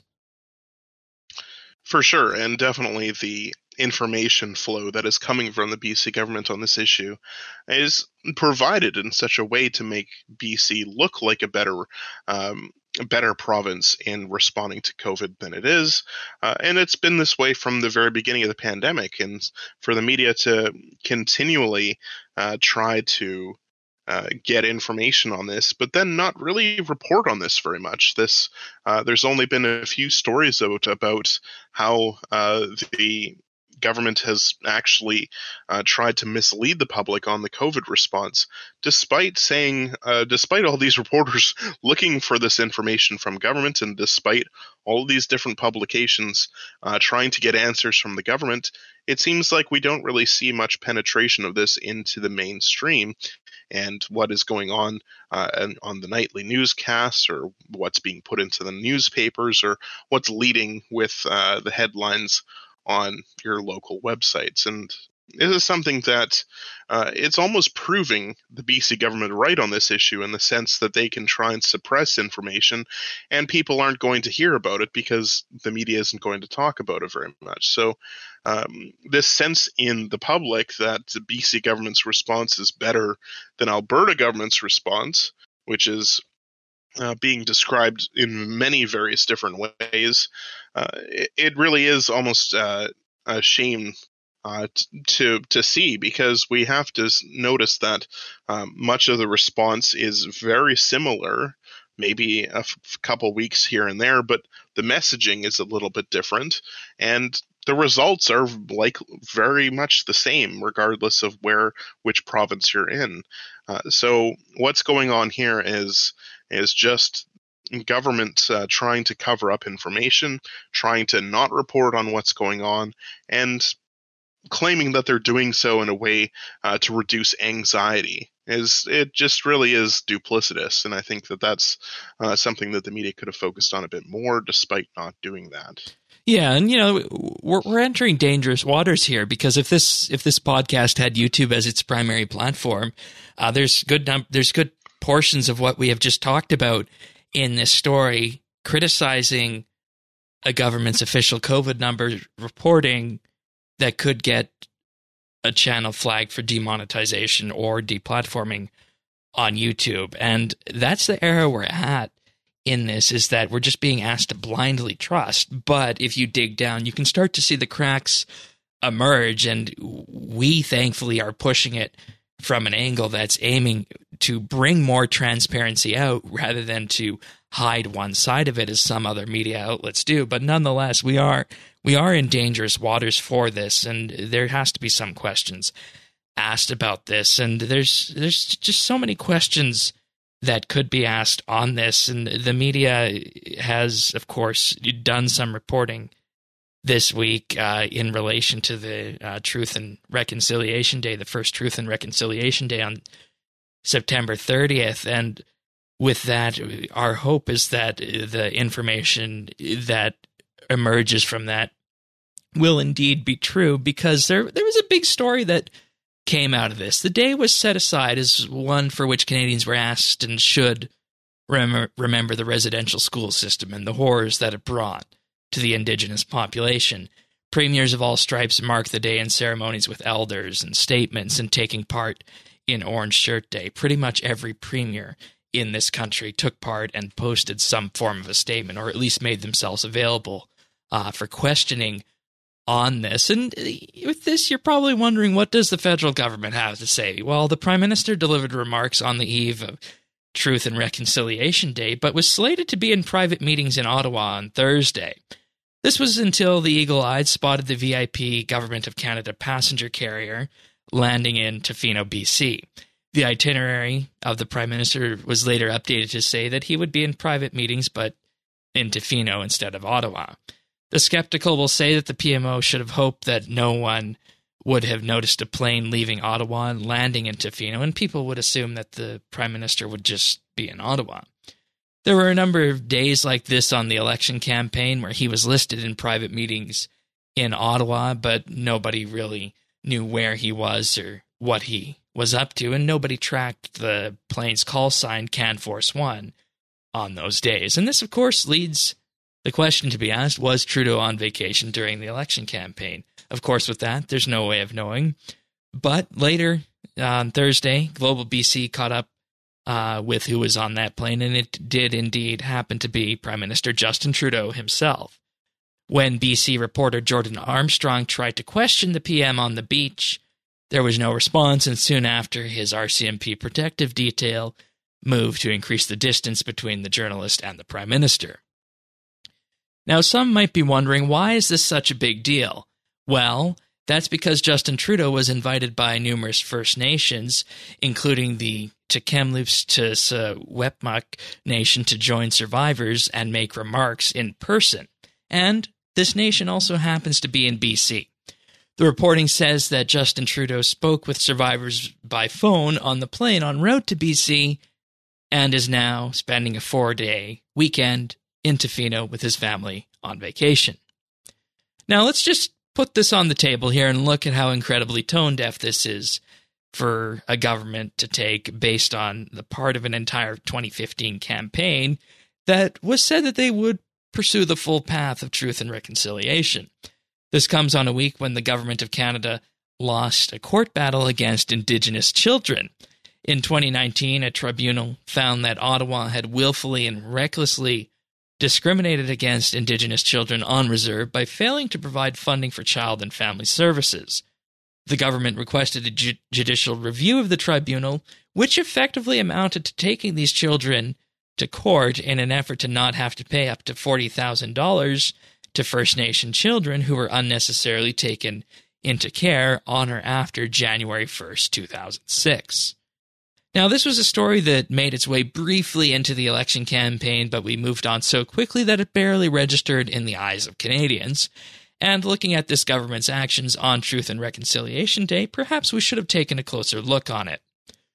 For sure, and definitely the information flow that is coming from the B C government on this issue is provided in such a way to make B C look like a better um, a better province in responding to COVID than it is. Uh, and it's been this way from the very beginning of the pandemic. And for the media to continually uh, try to Uh, get information on this, but then not really report on this very much. This uh, there's only been a few stories out about how uh, the government has actually uh, tried to mislead the public on the COVID response, despite saying, uh, despite all these reporters looking for this information from government, and despite all of these different publications uh, trying to get answers from the government, it seems like we don't really see much penetration of this into the mainstream. And what is going on uh, on the nightly newscasts, or what's being put into the newspapers, or what's leading with uh, the headlines on your local websites. And this is something that uh, it's almost proving the B C government right on this issue, in the sense that they can try and suppress information and people aren't going to hear about it because the media isn't going to talk about it very much. So um, this sense in the public that the B C government's response is better than Alberta government's response, which is Uh, being described in many various different ways, uh, it, it really is almost uh, a shame uh, t- to to see, because we have to notice that um, much of the response is very similar, maybe a f- couple weeks here and there, but the messaging is a little bit different, and the results are like very much the same, regardless of where which province you're in. Uh, so what's going on here is is just government uh, trying to cover up information, trying to not report on what's going on, and claiming that they're doing so in a way uh, to reduce anxiety. Is it just really is duplicitous, and I think that that's uh, something that the media could have focused on a bit more, despite not doing that. Yeah, and you know, we're we're entering dangerous waters here, because if this if this podcast had YouTube as its primary platform, uh, there's good num- there's good portions of what we have just talked about in this story, criticizing a government's official COVID number reporting that could get a channel flagged for demonetization or deplatforming on YouTube. And that's the era we're at in this, is that we're just being asked to blindly trust. But if you dig down, you can start to see the cracks emerge, and we thankfully are pushing it from an angle that's aiming to bring more transparency out rather than to hide one side of it, as some other media outlets do. But nonetheless, we are we are in dangerous waters for this, and there has to be some questions asked about this. And there's there's just so many questions that could be asked on this, and the media has, of course, done some reporting this week uh, in relation to the uh, Truth and Reconciliation Day, the first Truth and Reconciliation Day on September thirtieth. And with that, our hope is that the information that emerges from that will indeed be true, because there there was a big story that came out of this. The day was set aside as one for which Canadians were asked and should rem- remember the residential school system and the horrors that it brought to the Indigenous population. Premiers of all stripes marked the day in ceremonies with elders and statements and taking part in Orange Shirt Day. Pretty much every premier in this country took part and posted some form of a statement, or at least made themselves available uh, for questioning on this. And with this, you're probably wondering, what does the federal government have to say? Well, the Prime Minister delivered remarks on the eve of Truth and Reconciliation Day, but was slated to be in private meetings in Ottawa on Thursday. This was until the eagle-eyed spotted the V I P Government of Canada passenger carrier landing in Tofino, B C. The itinerary of the Prime Minister was later updated to say that he would be in private meetings, but in Tofino instead of Ottawa. The skeptical will say that the P M O should have hoped that no one would have noticed a plane leaving Ottawa and landing in Tofino, and people would assume that the Prime Minister would just be in Ottawa. There were a number of days like this on the election campaign where he was listed in private meetings in Ottawa, but nobody really knew where he was or what he was up to, and nobody tracked the plane's call sign CanForce One on those days. And this, of course, leads the question to be asked, was Trudeau on vacation during the election campaign? Of course, with that, there's no way of knowing. But later on Thursday, Global B C caught up uh, with who was on that plane, and it did indeed happen to be Prime Minister Justin Trudeau himself. When B C reporter Jordan Armstrong tried to question the P M on the beach, there was no response, and soon after, his R C M P protective detail moved to increase the distance between the journalist and the Prime Minister. Now, some might be wondering, why is this such a big deal? Well, that's because Justin Trudeau was invited by numerous First Nations, including the Tk'emlúps to Secwepemc Nation, to join survivors and make remarks in person. And this nation also happens to be in B C. The reporting says that Justin Trudeau spoke with survivors by phone on the plane en route to B C and is now spending a four-day weekend in Tofino with his family on vacation. Now, let's just put this on the table here and look at how incredibly tone-deaf this is for a government to take based on the part of an entire twenty fifteen campaign that was said that they would pursue the full path of truth and reconciliation. This comes on a week when the Government of Canada lost a court battle against Indigenous children. In twenty nineteen, a tribunal found that Ottawa had willfully and recklessly discriminated against Indigenous children on reserve by failing to provide funding for child and family services. The government requested a ju- judicial review of the tribunal, which effectively amounted to taking these children to court in an effort to not have to pay up to forty thousand dollars to First Nation children who were unnecessarily taken into care on or after January first, two thousand six. Now, this was a story that made its way briefly into the election campaign, but we moved on so quickly that it barely registered in the eyes of Canadians. And looking at this government's actions on Truth and Reconciliation Day, perhaps we should have taken a closer look on it.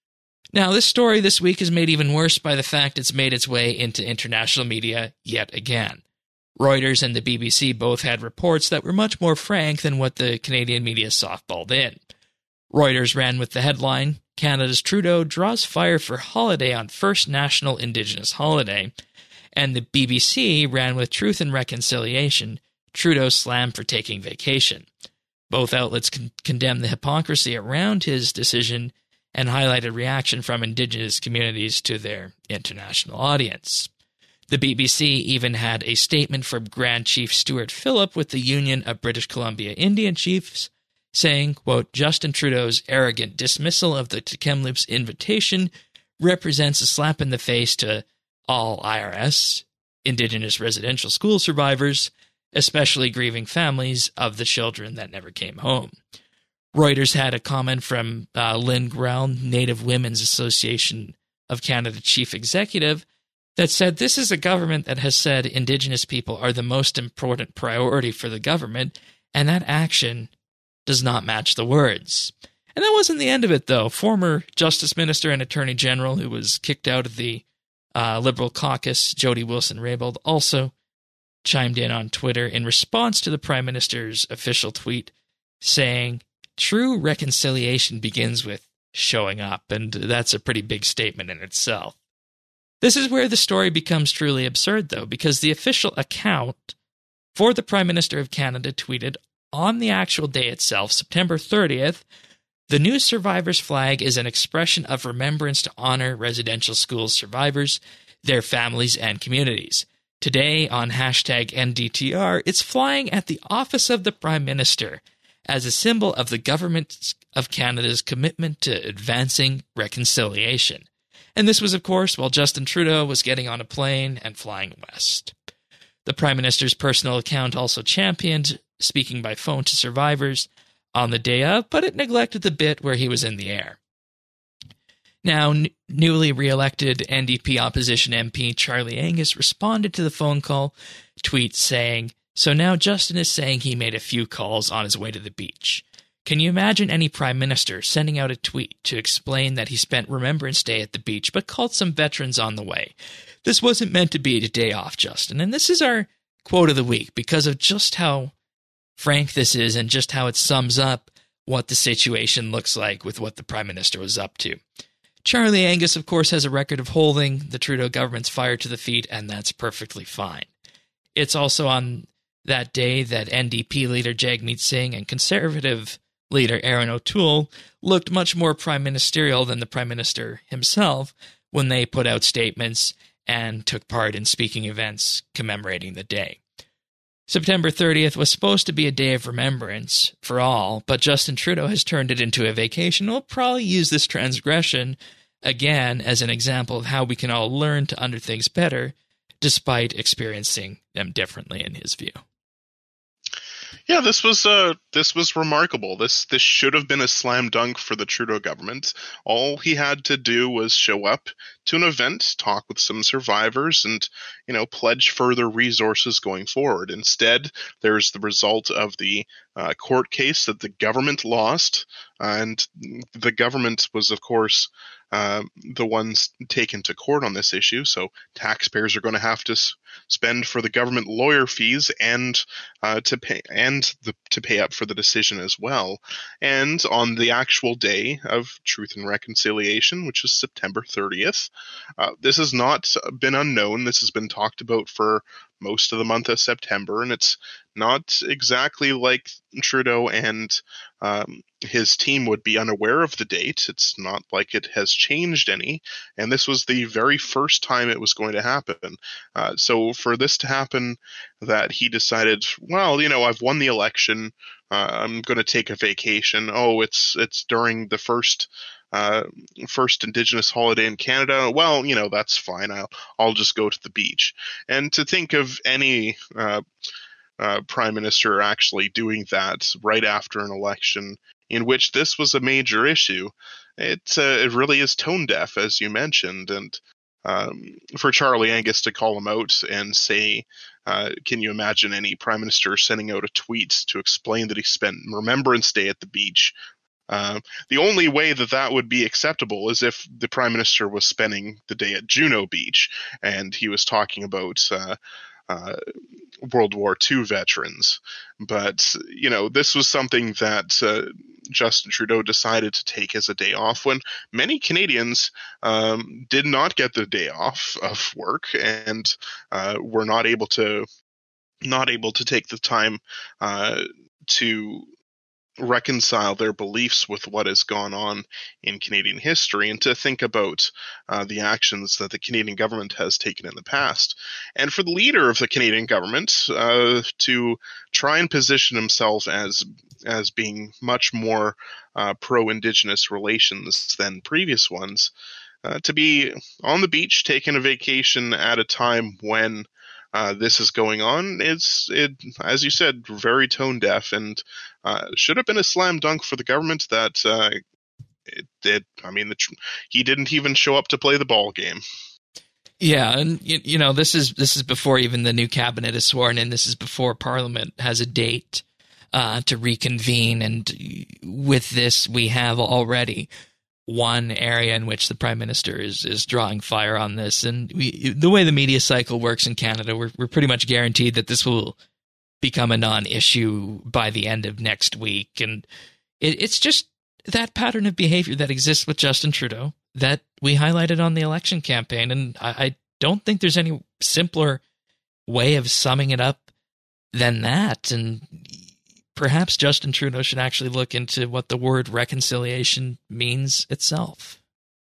Now, this story this week is made even worse by the fact it's made its way into international media yet again. Reuters and the B B C both had reports that were much more frank than what the Canadian media softballed in. Reuters ran with the headline, Canada's Trudeau draws fire for holiday on first national Indigenous holiday, and the B B C ran with Truth and Reconciliation, Trudeau slammed for taking vacation. Both outlets con- condemned the hypocrisy around his decision and highlighted reaction from Indigenous communities to their international audience. The B B C even had a statement from Grand Chief Stuart Phillip with the Union of British Columbia Indian Chiefs, saying, quote, Justin Trudeau's arrogant dismissal of the Tk'emlúps invitation represents a slap in the face to all I R S, Indigenous residential school survivors, especially grieving families of the children that never came home. Reuters had a comment from uh, Lynn Grell, Native Women's Association of Canada chief executive, that said this is a government that has said Indigenous people are the most important priority for the government, and that action does not match the words. And that wasn't the end of it, though. Former Justice Minister and Attorney General, who was kicked out of the uh, Liberal caucus, Jody Wilson-Raybould, also chimed in on Twitter in response to the Prime Minister's official tweet, saying, true reconciliation begins with showing up, and that's a pretty big statement in itself. This is where the story becomes truly absurd, though, because the official account for the Prime Minister of Canada tweeted on the actual day itself, September thirtieth, the new survivor's flag is an expression of remembrance to honor residential school survivors, their families, and communities. Today, on hashtag N D T R, it's flying at the office of the Prime Minister as a symbol of the Government of Canada's commitment to advancing reconciliation. And this was, of course, while Justin Trudeau was getting on a plane and flying west. The Prime Minister's personal account also championed speaking by phone to survivors on the day of, but it neglected the bit where he was in the air. Now, n- newly re-elected N D P opposition M P Charlie Angus responded to the phone call tweet saying, "So now Justin is saying he made a few calls on his way to the beach. Can you imagine any prime minister sending out a tweet to explain that he spent Remembrance Day at the beach but called some veterans on the way? This wasn't meant to be a day off, Justin." And this is our quote of the week because of just how frank this is and just how it sums up what the situation looks like with what the prime minister was up to. Charlie Angus, of course, has a record of holding the Trudeau government's fire to the feet, and that's perfectly fine. It's also on that day that N D P leader Jagmeet Singh and Conservative leader Aaron O'Toole looked much more prime ministerial than the prime minister himself when they put out statements and took part in speaking events commemorating the day. September thirtieth was supposed to be a day of remembrance for all, but Justin Trudeau has turned it into a vacation. We'll probably use this transgression again as an example of how we can all learn to under things better, despite experiencing them differently in his view. Yeah, this was uh, this was remarkable. This this should have been a slam dunk for the Trudeau government. All he had to do was show up to an event, talk with some survivors, and you know pledge further resources going forward. Instead, there's the result of the uh, court case that the government lost, and the government was, of course, uh, the ones taken to court on this issue. So taxpayers are going to have to s- spend for the government lawyer fees and uh, to pay and the, to pay up for the decision as well. And on the actual day of Truth and Reconciliation, which is September thirtieth, uh, this has not been unknown. This has been talked about for most of the month of September, and it's not exactly like Trudeau and um, his team would be unaware of the date. It's not like it has changed any, and this was the very first time it was going to happen. Uh, so for this to happen, that he decided, well, you know, I've won the election, uh, I'm going to take a vacation. Oh, it's it's during the first uh, first Indigenous holiday in Canada. Well, you know, that's fine. I'll I'll just go to the beach. And to think of any uh, uh, prime minister actually doing that right after an election in which this was a major issue, it uh, it really is tone deaf, as you mentioned. And um, for Charlie Angus to call him out and say, uh, can you imagine any prime minister sending out a tweet to explain that he spent Remembrance Day at the beach? Uh, the only way that that would be acceptable is if the prime minister was spending the day at Juno Beach and he was talking about uh, uh, World War Two veterans. But, you know, this was something that uh, Justin Trudeau decided to take as a day off when many Canadians um, did not get the day off of work and uh, were not able to not able to take the time uh, to reconcile their beliefs with what has gone on in Canadian history and to think about uh, the actions that the Canadian government has taken in the past. And for the leader of the Canadian government uh, to try and position himself as as being much more uh, pro-Indigenous relations than previous ones, uh, to be on the beach taking a vacation at a time when Uh, this is going on, it's, it, as you said, very tone deaf, and uh, should have been a slam dunk for the government that uh, it did. I mean, the, he didn't even show up to play the ball game. Yeah, and you, you know this is this is before even the new cabinet is sworn in. This is before Parliament has a date uh, to reconvene, and with this, we have already one area in which the prime minister is is drawing fire on this. And we, the way the media cycle works in Canada, we're we're pretty much guaranteed that this will become a non-issue by the end of next week. And it, it's just that pattern of behavior that exists with Justin Trudeau that we highlighted on the election campaign. And I, I don't think there's any simpler way of summing it up than that. And perhaps Justin Trudeau should actually look into what the word reconciliation means itself.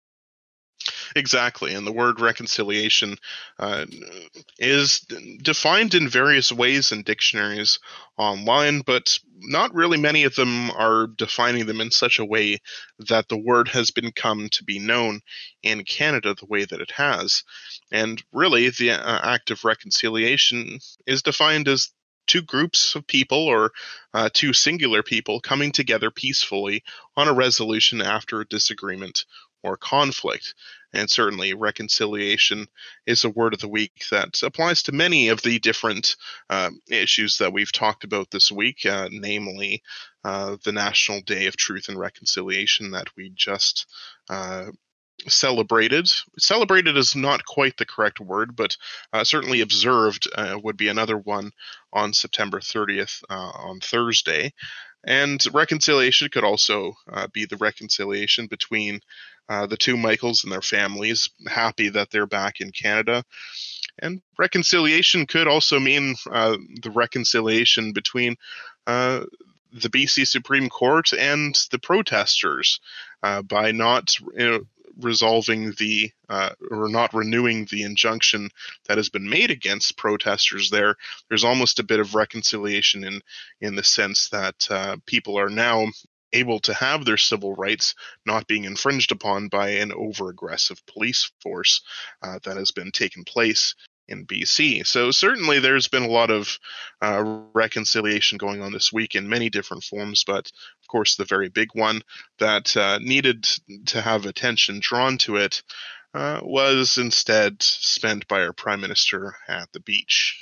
Exactly, and the word reconciliation uh, is defined in various ways in dictionaries online, but not really many of them are defining them in such a way that the word has become to be known in Canada the way that it has. And really, the uh, act of reconciliation is defined as two groups of people or uh, two singular people coming together peacefully on a resolution after a disagreement or conflict. And certainly reconciliation is a word of the week that applies to many of the different uh, issues that we've talked about this week, uh, namely uh, the National Day of Truth and Reconciliation that we just uh, celebrated. Celebrated is not quite the correct word, but uh, certainly observed uh, would be another one on September thirtieth uh, on Thursday. And reconciliation could also uh, be the reconciliation between uh, the two Michaels and their families, happy that they're back in Canada. And reconciliation could also mean uh, the reconciliation between uh, the B C Supreme Court and the protesters uh, by not you know, resolving the uh, or not renewing the injunction that has been made against protesters there. There's almost a bit of reconciliation in in the sense that uh, people are now able to have their civil rights not being infringed upon by an over-aggressive police force uh, that has been taking place in B C. So certainly there's been a lot of uh, reconciliation going on this week in many different forms, but of course the very big one that uh, needed to have attention drawn to it uh, was instead spent by our Prime Minister at the beach.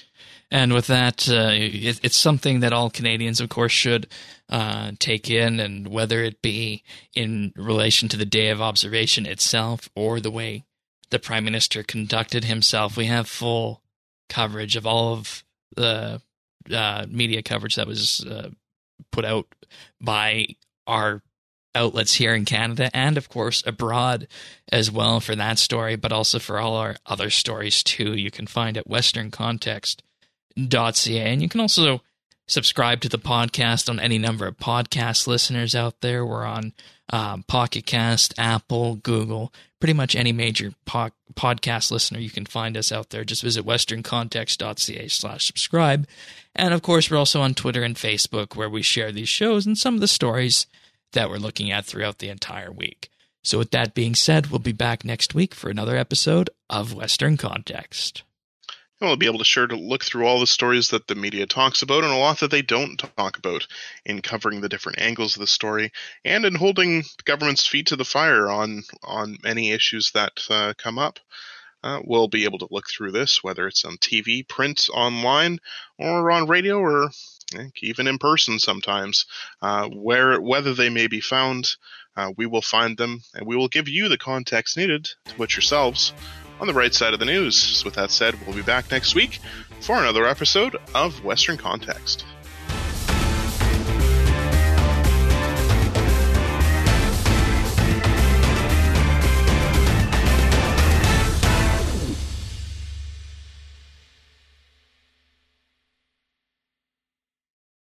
And with that, uh, it, it's something that all Canadians, of course, should uh, take in, and whether it be in relation to the Day of Observation itself or the way the Prime Minister conducted himself, we have full coverage of all of the uh, media coverage that was uh, put out by our outlets here in Canada and, of course, abroad as well for that story, but also for all our other stories, too. You can find at western context dot c a, and you can also subscribe to the podcast on any number of podcast listeners out there. We're on um, Pocket Cast, Apple, Google, pretty much any major po- podcast listener. You can find us out there. Just visit western context dot c a slash subscribe. And of course, we're also on Twitter and Facebook, where we share these shows and some of the stories that we're looking at throughout the entire week. So with that being said, we'll be back next week for another episode of Western Context. We'll be able to sure to look through all the stories that the media talks about and a lot that they don't talk about in covering the different angles of the story and in holding the government's feet to the fire on on many issues that uh, come up. Uh, we'll be able to look through this, whether it's on T V, print, online, or on radio, or even in person sometimes. Uh, where whether they may be found, uh, we will find them, and we will give you the context needed to put yourselves on the right side of the news. So with that said, we'll be back next week for another episode of Western Context.